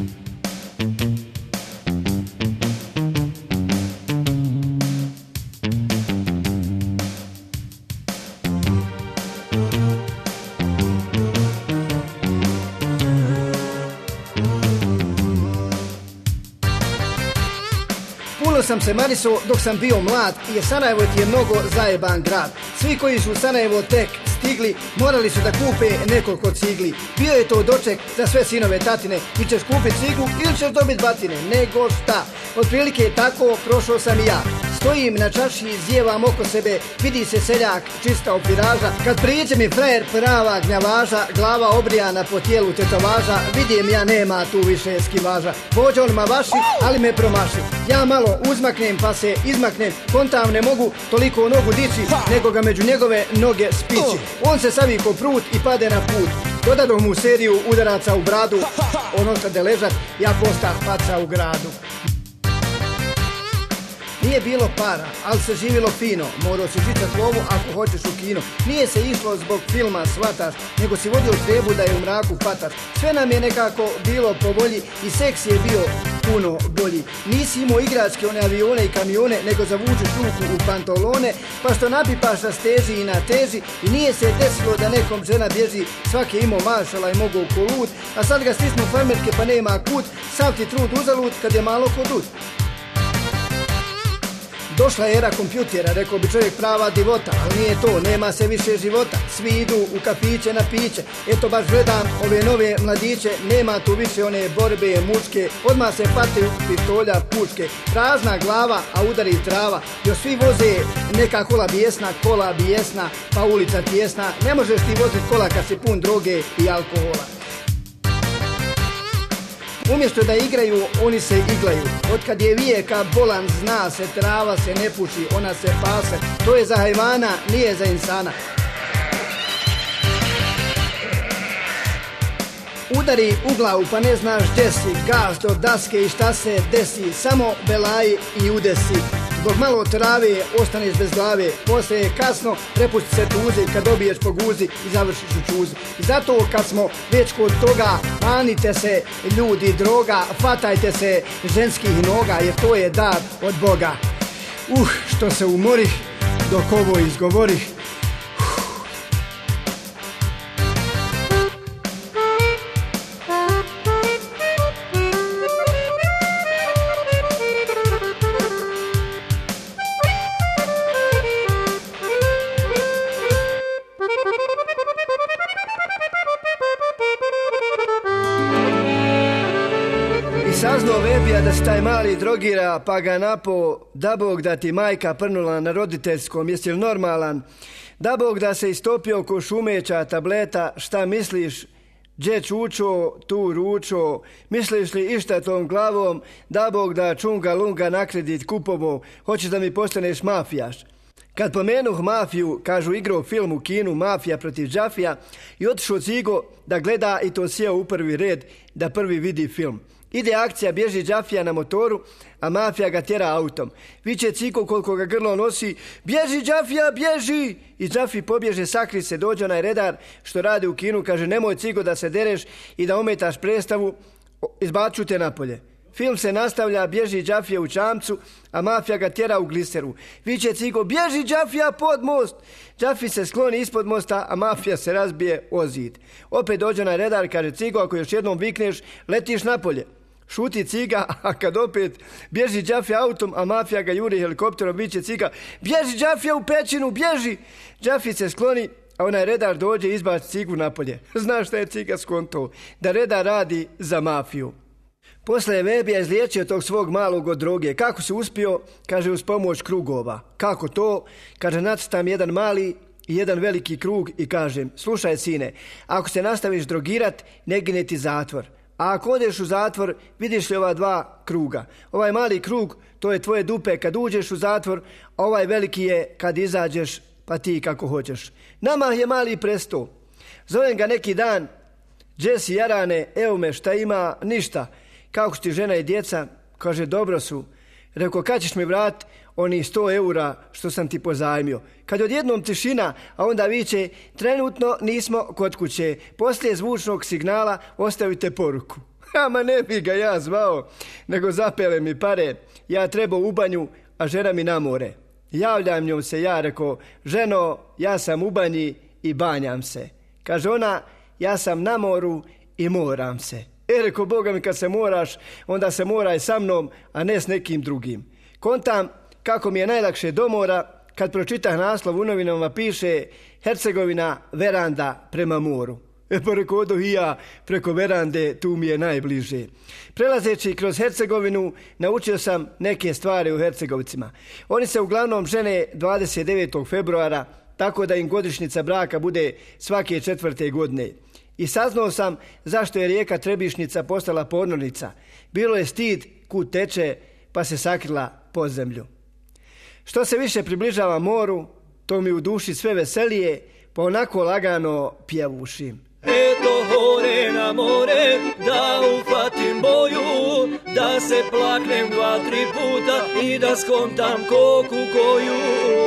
Sam se marisao dok sam bio mlad, jer Sarajevo ti je mnogo zajeban grad. Svi koji su u Sarajevo tek stigli, morali su da kupe nekoliko cigli. Bio je to doček za sve sinove tatine, ti ćeš kupiti ciglu ili ćeš dobiti batine, nego šta. Otprilike tako prošao sam i ja. Stojim na čarši, zjevam oko sebe, vidi se seljak, čista opiraža. Kad priđe mi frajer, prava gnjavaža, glava obrijana po tijelu tetovaža, vidim ja nema tu više eskivaža. Vođa on ma vaši, ali me promaši. Ja malo uzmaknem pa se izmaknem, kontam ne mogu toliko nogu dići, nego ga među njegove noge spići. On se savi ko prut i pade na put. Dodadoh mu seriju udaraca u bradu, on ostade ležat, ja postah paca u gradu. Nije bilo para, ali se živjelo fino, morao si žicat lovu ako hoćeš u kino. Nije se išlo zbog filma, shvataš, nego si vodio trebu da je u mraku pataš. Sve nam je nekako bilo po volji i seks je bio puno bolji. Nisi imao igračke, one avione i kamione, nego zavučeš ruku u pantolone, pa što napipaš na steži i na teži. I nije se desilo da nekom žena bježi, svaki je imao maršala i mogao kolut, a sad ga stisnu farmerke pa nema kut, sav ti trud uzalud kad je malo kodut. Došla je era kompjutera, rekao bi čovjek prava divota, ali nije to, nema se više života. Svi idu u kafiće na piće, eto baš gledam ove nove mladiće, nema tu više one borbe mučke, odmah se pataju pištolja puške. Prazna glava, a udari trava, još svi voze neka kola bijesna, kola bijesna, pa ulica tjesna. Ne možeš ti voziti kola kad si pun droge i alkohola. Umjesto da igraju, oni se iglaju. Otkad je vijeka bolan, zna se, trava se ne puši, ona se pase. To je za hajvana, nije za insana. Udari u glavu pa ne znaš gdje si, gaz do daske i šta se desi, samo belaji i udesi. Zbog malo trave ostaneš bez glave, poslije je kasno, prepusti se tuzi, kad dobiješ po guzi i završiš u čuzi. I zato kad smo već kod toga, manite se ljudi droga, fatajte se ženskih noga, jer to je dar od Boga. Uh, što se umorih dok ovo izgovorih. Saznao Vebija da se taj mali drogira, pa ga napo, da Bog da ti majka prnula na roditeljskom, jesi li normalan? Da Bog da se istopio ko šumeća tableta, šta misliš? Gdje čučo, tu ručo, misliš li išta tom glavom? Da Bog da čunga lunga na kredit kupovo, hoćeš da mi postaneš mafijaš? Kad pomenuh mafiju, kažu igrao film u kinu Mafija protiv Džafija i otišao Cigo da gleda i to sjeo u prvi red da prvi vidi film. Ide akcija, bježi Džafija na motoru, a mafija ga tjera autom. Viče Ciko koliko ga grlo nosi, bježi Džafija, bježi! I Džafi pobježe, sakri se, dođe onaj redar što radi u kinu, kaže nemoj Ciko da se dereš i da ometaš predstavu, izbaču te napolje. Film se nastavlja, bježi Džafija u čamcu, a mafija ga tjera u gliseru. Viče Ciko, bježi Džafija pod most! Džafi se skloni ispod mosta, a mafija se razbije o zid. Opet dođe onaj redar, kaže Ciko, ako još jednom vikneš, letiš napolje. Šuti Ciga, a kad opet bježi Džafija autom, a mafija ga juri helikopterom, viče Ciga, bježi Džafija u pećinu, bježi! Džafi se skloni, a onaj redar dođe i izbaci Cigu napolje. Znaš šta je Ciga skonto? Da redar radi za mafiju. Posle je Vebija izliječio tog svog malog od droge. Kako se uspio? Kaže, uz pomoć krugova. Kako to? Kaže, nacrtam jedan mali i jedan veliki krug i kažem, slušaj sine, ako se nastaviš drogirat, ne gine ti zatvor. A ako odeš u zatvor, vidiš li ova dva kruga? Ovaj mali krug, to je tvoje dupe kad uđeš u zatvor, a ovaj veliki je kad izađeš, pa ti kako hoćeš. Nama je mali presto. Zovem ga neki dan, Jesse Jarane, evo me šta ima, ništa. Kako su ti žena i djeca? Kaže, dobro su. Rekao, kad ćeš mi vrat oni sto eura što sam ti pozajmio? Kad odjednom tišina, a onda viče, trenutno nismo kod kuće. Poslije zvučnog signala ostavite poruku. Ama ne bi ga ja zvao, nego zapele mi pare. Ja trebao u banju, a žena mi na more. Javljam njom se ja, rekao, ženo, ja sam u banji i banjam se. Kaže ona, ja sam na moru i moram se. E, rekao, Boga mi, kad se moraš, onda se moraj sa mnom, a ne s nekim drugim. Kontam kako mi je najlakše do mora, kad pročitah naslov u novinama piše Hercegovina veranda prema moru. E pa rekao, odoh i ja preko verande, tu mi je najbliže. Prelazeći kroz Hercegovinu, naučio sam neke stvari u Hercegovicima. Oni se uglavnom žene dvadeset devetog februara, tako da im godišnjica braka bude svake četvrte godine. I saznao sam zašto je rijeka Trebišnica postala ponornica. Bilo je stid kud teče, pa se sakrila pod zemlju. Što se više približava moru, to mi u duši sve veselije, pa onako lagano pjevušim.
Eto hore na more, da ufatim boju, da se plaknem dva, tri puta i da skontam koku koju.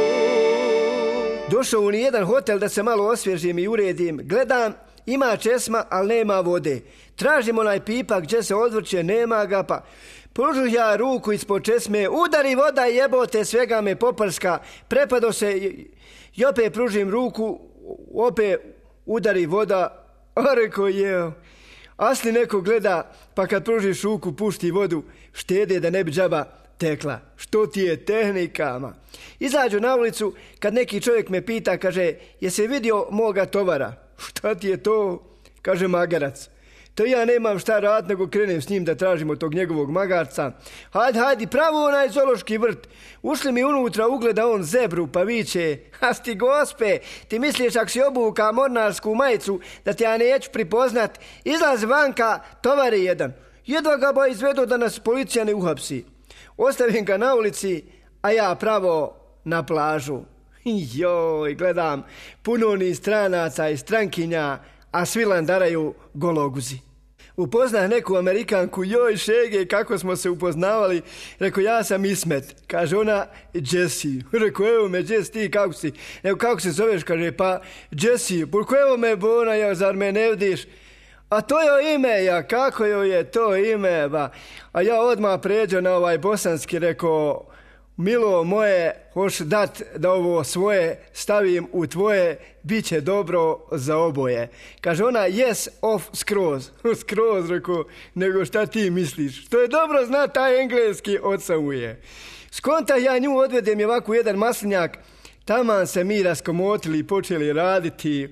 Došao u nijedan hotel da se malo osvježim i uredim. Gledam, ima česma, ali nema vode. Tražim onaj pipak gdje se odvrće, nema ga, pa pružuh ja ruku ispod česme, udari voda i jebote, svega me poprska. Prepado se i opet pružim ruku, opet udari voda, a reko je. Asli neko gleda, pa kad pružiš ruku, pušti vodu, štede da ne bi džaba tekla. Što ti je tehnikama? Izađu na ulicu, kad neki čovjek me pita, kaže, jesi vidio moga tovara? Šta ti je to? Kaže, magarac. To ja nemam šta rad, nego krenem s njim da tražimo tog njegovog magarca. Hajde, hajde, pravo onaj zoološki vrt. Ušli mi unutra, ugleda on zebru, pa viče, asti gospe, ti misliš ako si obuka mornarsku majicu, da te ja neću pripoznat, izlazi vanka, tovar je jedan. Jedva ga ba izvedo da nas policija ne uhapsi. Ostavim ga na ulici, a ja pravo na plažu. Joj, gledam, puno ni stranaca i strankinja, a svi landaraju gologuzi. upoznah neku Amerikanku, joj šege, kako smo se upoznavali. Rekao, ja sam Ismet. Kaže ona, Jessie. Rekao, evo me, Jess, ti kako si? Evo, kako se zoveš? Kaže, pa Jessie. Porko, evo me, bona, ja, zar me ne vidiš? A to je ime, ja, kako joj je to ime, ba? A ja odmah pređo na ovaj bosanski, rekao, milo moje, hoš dat da ovo svoje stavim u tvoje, bit će dobro za oboje. Kaže ona, yes, off, skroz. Skroz, rekao, nego šta ti misliš? Što je dobro zna taj engleski, odsavuje. Skonta ja nju odvedem je ovako jedan maslinjak, taman se mi raskomotili i počeli raditi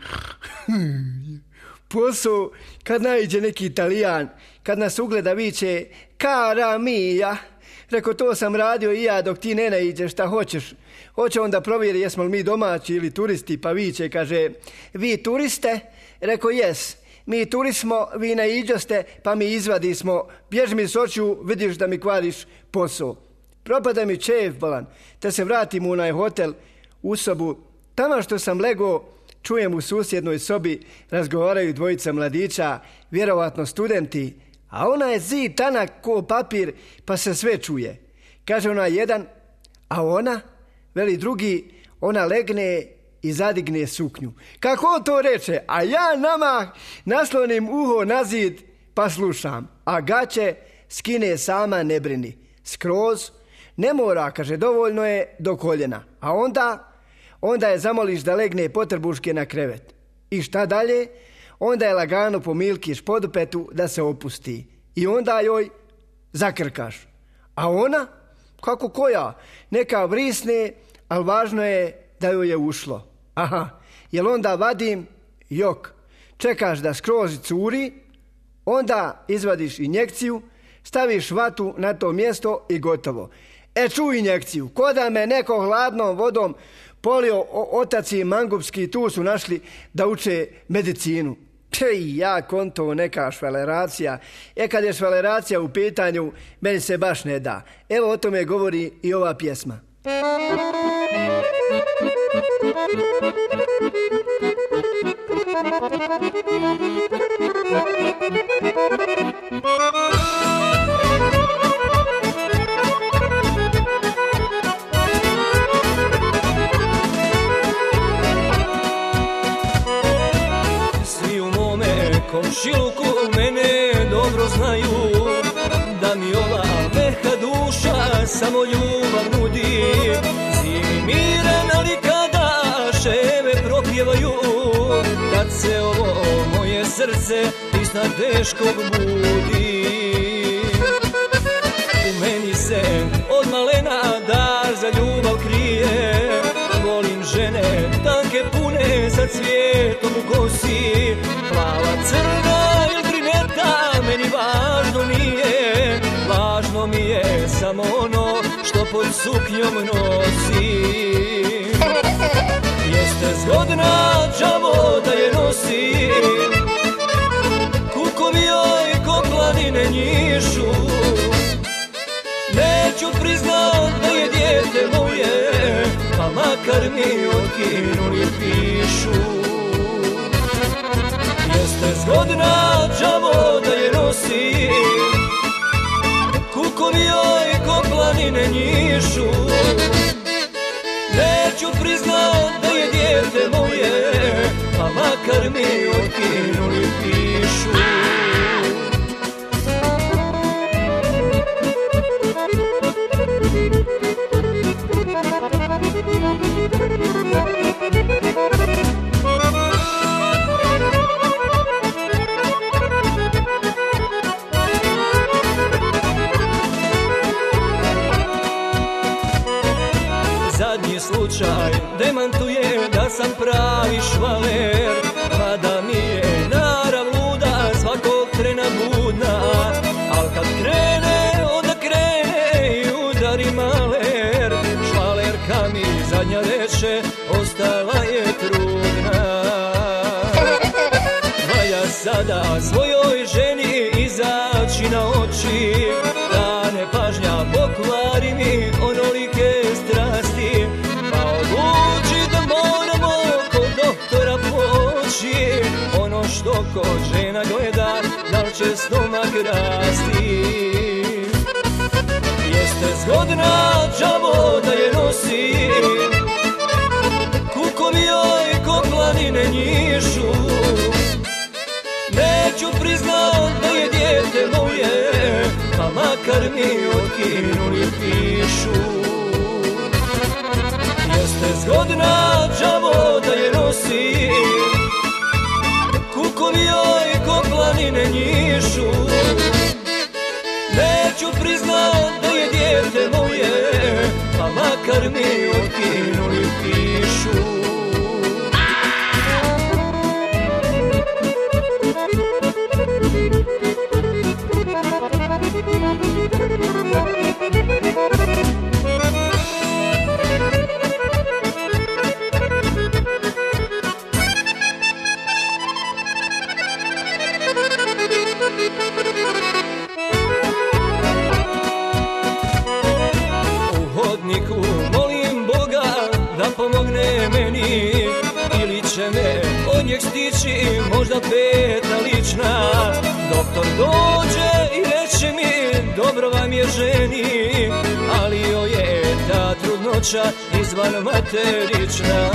posao, kad naiđe neki Italijan, kad nas ugleda viće, cara mia. Rekao, to sam radio i ja, dok ti ne naiđeš, šta hoćeš. Hoće onda provjeri jesmo li mi domaći ili turisti, pa viće, kaže, vi turiste? Rekao, jes, mi turismo, vi naiđoste, pa mi izvadismo, bjež mi s očiju, vidiš da mi kvariš posao. Propada mi čef, bolan, te se vratim u onaj hotel, u sobu. Tamo što sam legao, čujem u susjednoj sobi, razgovaraju dvojica mladića, vjerovatno studenti, a ona je zid tanak ko papir, pa se sve čuje. Kaže ona jedan, a ona, veli drugi, ona legne i zadigne suknju. Kako on to reče, a ja nama naslonim uho na zid, pa slušam, a gaće skine sama, ne brini. Skroz, ne mora, kaže, dovoljno je do koljena. A onda, onda je zamoliš da legne potrbuške na krevet. I šta dalje? Onda je lagano pomilkiš podupetu da se opusti. I onda joj zakrkaš. A ona, kako koja, neka vrisne, ali važno je da joj je ušlo. Aha, jel onda vadim, jok, čekaš da skroz curi, onda izvadiš injekciju, staviš vatu na to mjesto i gotovo. E, čuj injekciju, ko da me neko hladnom vodom polio, otaci mangupski tu su našli da uče medicinu. Pej, ja konto neka švaleracija. E, kad je švaleracija u pitanju, meni se baš ne da. Evo o tome govori i ova pjesma.
Komšiluku mene dobro znaju, da mi ova mehka duša samo ljubav nudi. Zimi miran, ali kada šeme propjevaju, kad se ovo moje srce iznad teškog budi. U meni se od malena dar za ljubav krije, volim žene tanke pune sa cvijetom u kosi. Plava, crna ili brineta, meni važno nije, važno mi je samo ono što pod suknjom nosi. Jeste zgodna đavo da je nosi, kukovi joj ko planine njišu. Neću priznat da je dijete moje, pa makar mi otkinuli pišu. Jeste zgodna đavo da je nosi, kukovi joj ko planine njišu. Neću priznat da je dijete moje, pa makar mi otkinuli pišu. Zadnji slučaj demantuje da sam pravi švaler, mada mi je narav luda svakog trena budna. Al kad krene, onda krene i udari maler. Švalerka mi zadnja reče, ostala je trudna. Valja sada svojoj ženi izaći na oči, da ne pažnja pokvari mi onolike strasti. Pa odluči da moramo kod doktora poći, ono što kod žena gleda, da li će s tom zgodna džavo da je nosim, kukovi joj ko planine njišu. Neću priznat da je dijete moje, pa makar mi otkinuli pišu. Jeste zgodna džavo da je nosim, kukovi joj ko planine njišu. Neću priznat da je dijete moje, pa makar mi otkinuli pišu. Pomogne meni, ili će me od njeg stići možda peta lična. Doktor dođe i reče mi, dobro vam je ženi, ali joj je ta trudnoća izvan materična.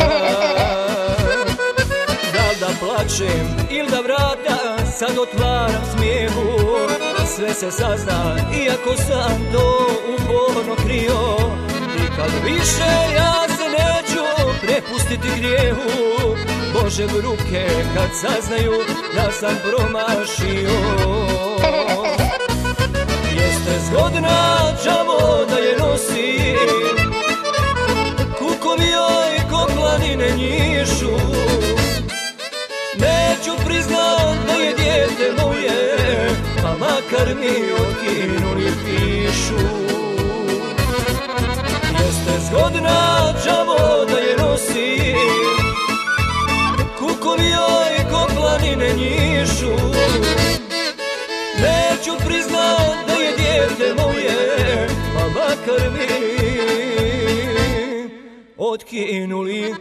Da li da plačem ili da vrata sad otvaram smijehu, sve se sazna iako sam to uporno krio. I kad više ja se neću prepustiti grijehu, Bože ruke kad saznaju da sam promašio. Jeste zgodna džavo da je nosim, kukovi joj ko planine njišu. Neću priznat da je dijete moje, pa makar mi otkinuli pišu. Jeste zgodna džavo da je nosim, kukovi joj ko planine njišu. Neću priznat da je dijete moje, pa makar mi otkinuli.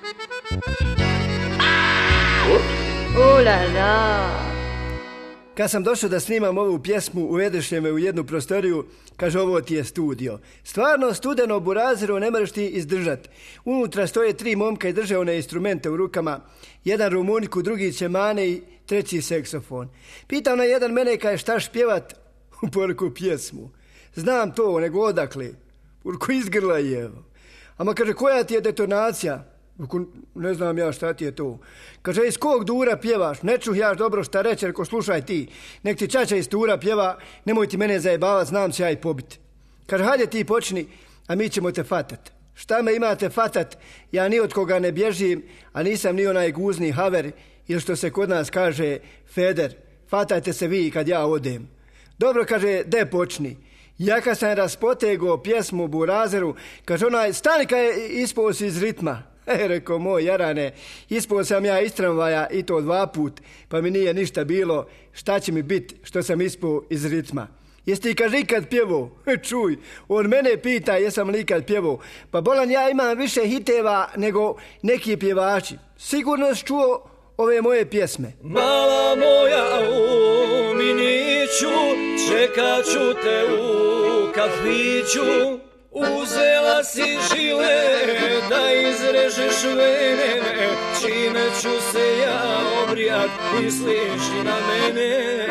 Ulala.
Kad sam došao da snimam ovu pjesmu, uvedešće me u jednu prostoriju, kaže ovo ti je studio. Stvarno studeno burazeru ne možeš ti izdržat. Unutra stoje tri momka i drže one instrumente u rukama. Jedan rumuniku, drugi ćemane i treći seksofon. Pitam na jedan mene kaj štaš pjevat, u porku pjesmu. Znam to, nego odakle. Porku izgrla je. Ama kaže, koja ti je detonacija? Ne znam ja šta ti je to. Kaže, iz kog dura pjevaš? Ne čuh ja dobro šta reče, reko slušaj ti. Nek ti čača iz tura pjeva, nemoj ti mene zajebavat, znam se ja i pobit. Kaže, hajde ti počni, a mi ćemo te fatat. Šta me imate fatat? Ja ni od koga ne bježim, a nisam ni onaj guzni haver, ili što se kod nas kaže feder. Fatajte se vi kad ja odem. Dobro, kaže, de počni. Ja kad sam raspotego pjesmu burazeru, kaže onaj, stani kad je ispao si iz ritma. E, reko moj jarane, ispao sam ja iz tramvaja i to dva put, pa mi nije ništa bilo, šta će mi bit što sam ispao iz ritma. Jesi ti, kaže, ikad pjevo? Čuj, on mene pita jesam li ikad pjevo. Pa bolan, ja imam više hiteva nego neki pjevači. Sigurno si čuo ove moje pjesme.
Mala moja u miniću, čekat ću te u kafiću. Uzela si žile da izrežeš vene, čime ću se ja obrijat, misliš na mene.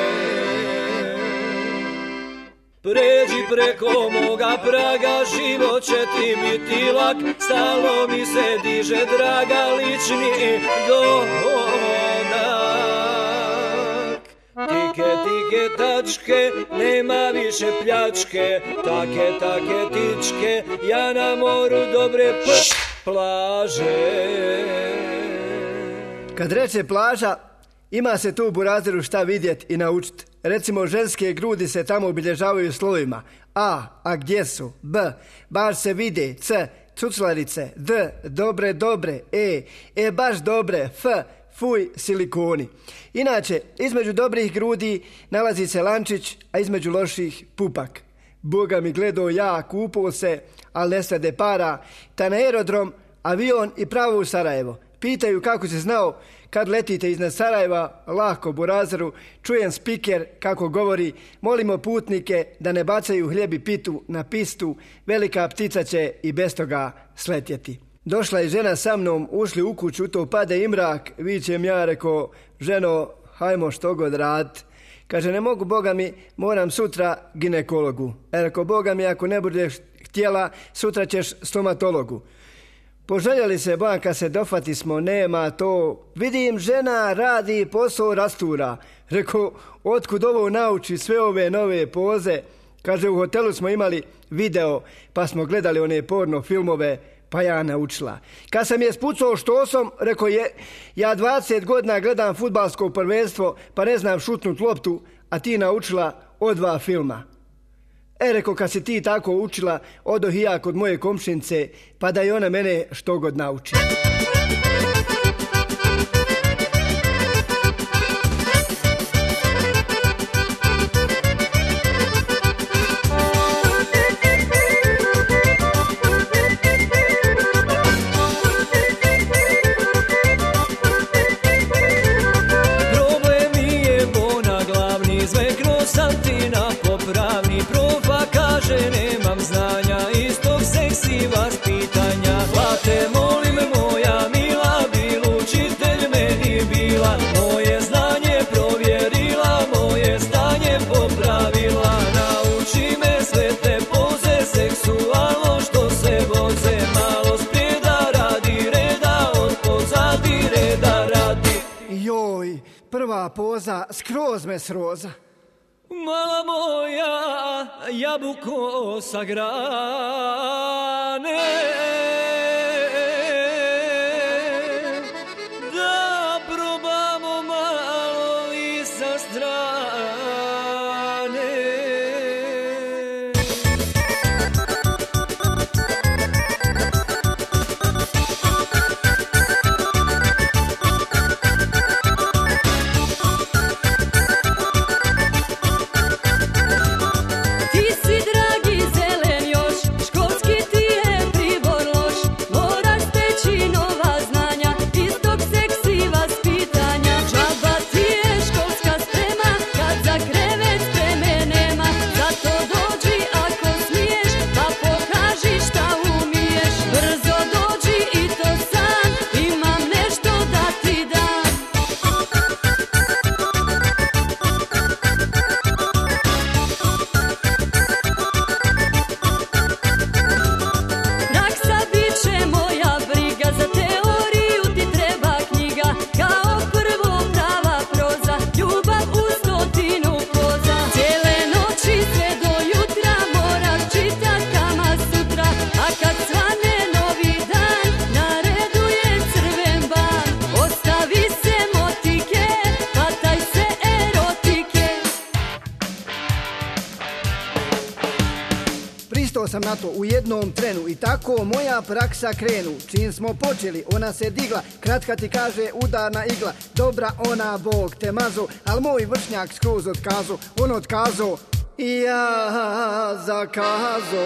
Pređi preko moga praga, život će ti biti lak, stalno mi se diže draga lični dohodak. Tike, tike, tačke, nema više pljačke, take, take, tičke, ja na moru dobre p- plaže.
Kad reče plaža, ima se tu u burazeru šta vidjet i naučit. Recimo, ženske grudi se tamo obilježavaju slovima. A, a gdje su? B, baš se vide. C, cuclarice. D, dobre, dobre. E, e, baš dobre. F, fuj, silikoni. Inače, između dobrih grudi nalazi se lančić, a između loših pupak. Boga mi gledao ja, kupao se, ali ne sade para, ta na aerodrom, avion i pravo u Sarajevo. Pitaju kako se znao kad letite iznad Sarajeva, lahko burazeru, čujem spiker kako govori, molimo putnike da ne bacaju hljeb i pitu na pistu, velika ptica će i bez toga sletjeti. Došla je žena sa mnom, ušli u kuću, to pade i mrak, vičem ja, reko, ženo, hajmo što god rad. Kaže, ne mogu, Boga mi, moram sutra ginekologu. E, reko, Boga mi, ako ne budeš htjela, sutra ćeš stomatologu. Poželjeli se, banka se dofati smo, nema to. Vidim, žena radi, posao rastura. Reko, otkud ovo nauči sve ove nove poze? Kaže, u hotelu smo imali video, pa smo gledali one porno filmove, pa ja naučila. Kad sam je spucao što sam, rekao je, ja dvadeset godina gledam fudbalsko prvenstvo, pa ne znam šutnut loptu, a ti naučila od dva filma. E, rekao, kad si ti tako učila, odoh i ja kod moje komšinice, pa da i ona mene što god nauči.
Nemam znanja iz tog seksi vaspitanja. Pa te molim, moja mila, bil učitelj meni bila, moje znanje provjerila, moje stanje popravila. Nauči me sve te poze, seksualno što se voze, malo sprijeda radi reda, od pozadi reda radi.
Joj, prva poza skroz me sroza.
Mala moja jabuko sa grane, da probamo malo i sa strane.
Sam na to u jednom trenu i tako moja praksa krenu. Čim smo počeli, ona se digla, kratka ti kaže udarna igla, dobra ona, Bog te mazo, al moj vršnjak skroz otkazo, on otkazo i ja zakazo.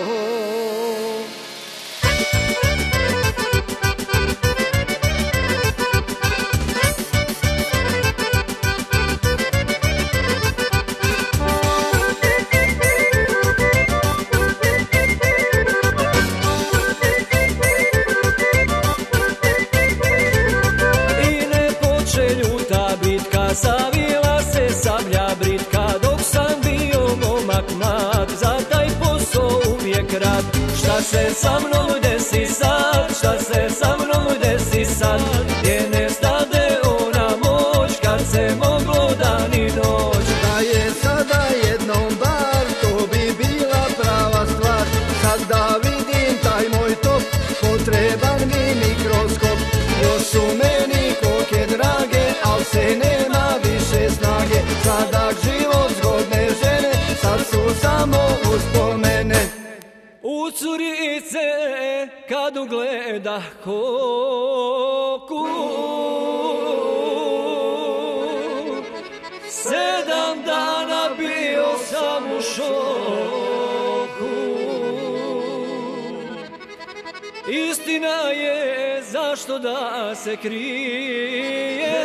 Savila se sablja britka dok sam bio momak mlad, za taj posao uvijek rad. Šta se sa mnom desi sad, šta se sa mnom desi sad, gdje ne stade ona moć kad se moglo dan i noć.
Da je sada jednom bar, to bi bila prava stvar. Sad da vidim taj moj top, potreban mi mikroskop. Još su meni koke drage, al se nema više snage. Sadak život zgodne žene, sad su samo uspomene.
U curice kad ugleda koku, sedam dana bio sam u šoku. Istina je zašto da se krije?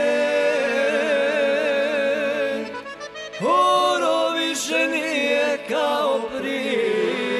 Ono više nije kao prije.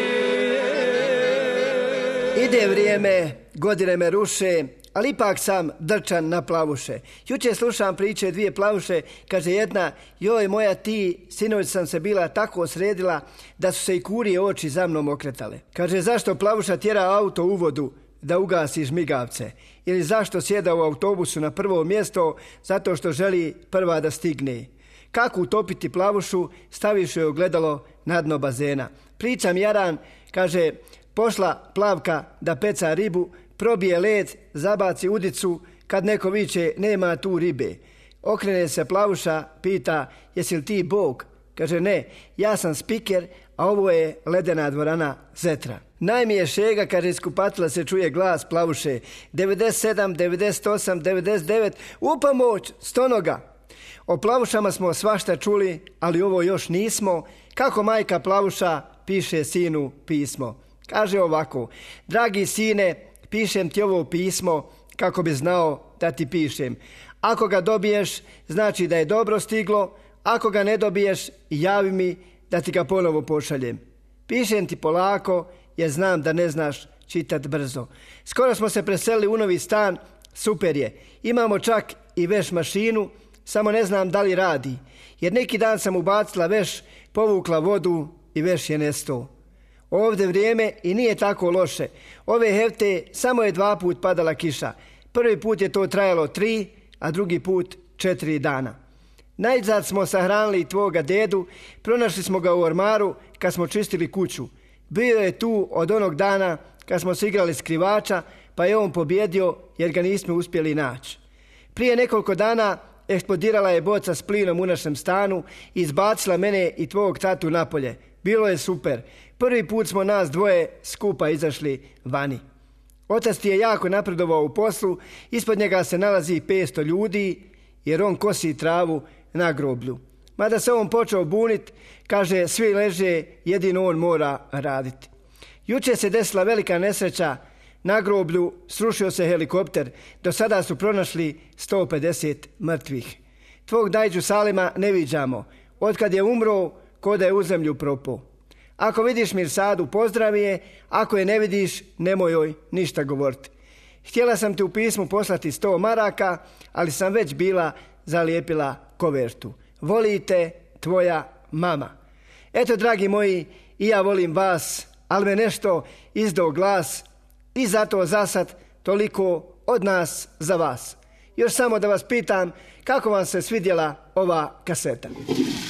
Ide vrijeme, godine me ruše, ali ipak sam drčan na plavuše. Jučer slušam priče dvije plavuše, kaže jedna, joj moja ti, sinoć sam se bila tako sredila da su se i kurije oči za mnom okretale. Kaže, zašto plavuša tjera auto u vodu da ugasi žmigavce? Ili zašto sjeda u autobusu na prvo mjesto zato što želi prva da stigne? Kako utopiti plavušu, staviš joj ogledalo na dno bazena. Pričam Jaran, kaže, pošla Plavka da peca ribu, probije led, zabaci udicu, kad neko viče nema tu ribe. Okrene se Plavuša, pita, jesi li ti Bog? Kaže, ne, ja sam spiker, a ovo je ledena dvorana Zetra. Najmije šega, kaže, iz kupatila se čuje glas Plavuše. devedeset sedam, devedeset osam, devedeset devet, u pomoć, stonoga. O Plavušama smo svašta čuli, ali ovo još nismo. Kako majka Plavuša piše sinu pismo. Kaže ovako, dragi sine, pišem ti ovo pismo kako bi znao da ti pišem. Ako ga dobiješ, znači da je dobro stiglo. Ako ga ne dobiješ, javi mi da ti ga ponovo pošaljem. Pišem ti polako jer znam da ne znaš čitat brzo. Skoro smo se preselili u novi stan, super je. Imamo čak i veš mašinu, samo ne znam da li radi. Jer neki dan sam ubacila veš, povukla vodu i veš je nestao. Ovdje vrijeme i nije tako loše. Ove hefte samo je dva put padala kiša. Prvi put je to trajalo tri, a drugi put četiri dana. Najzad smo sahranili tvoga dedu, pronašli smo ga u ormaru kad smo čistili kuću. Bio je tu od onog dana kad smo se igrali skrivača, pa je on pobjedio jer ga nismo uspjeli naći. Prije nekoliko dana eksplodirala je boca s plinom u našem stanu i izbacila mene i tvog tatu napolje. Bilo je super. Prvi put smo nas dvoje skupa izašli vani. Otac ti je jako napredovao u poslu, ispod njega se nalazi petsto ljudi jer on kosi travu na groblju. Mada se on počeo bunit, kaže svi leže, jedino on mora raditi. Jučer se desila velika nesreća, na groblju srušio se helikopter, do sada su pronašli sto pedeset mrtvih. Tvog dajđu Salima ne viđamo, otkad je umro, ko da je u zemlju propao. Ako vidiš Mirsadu, pozdravi je, ako je ne vidiš, nemoj joj ništa govoriti. Htjela sam ti u pismu poslati sto maraka, ali sam već bila zalijepila kovertu. Volite, tvoja mama. Eto, dragi moji, i ja volim vas, ali me nešto izdao glas i zato zasad toliko od nas za vas. Još samo da vas pitam kako vam se svidjela ova kaseta.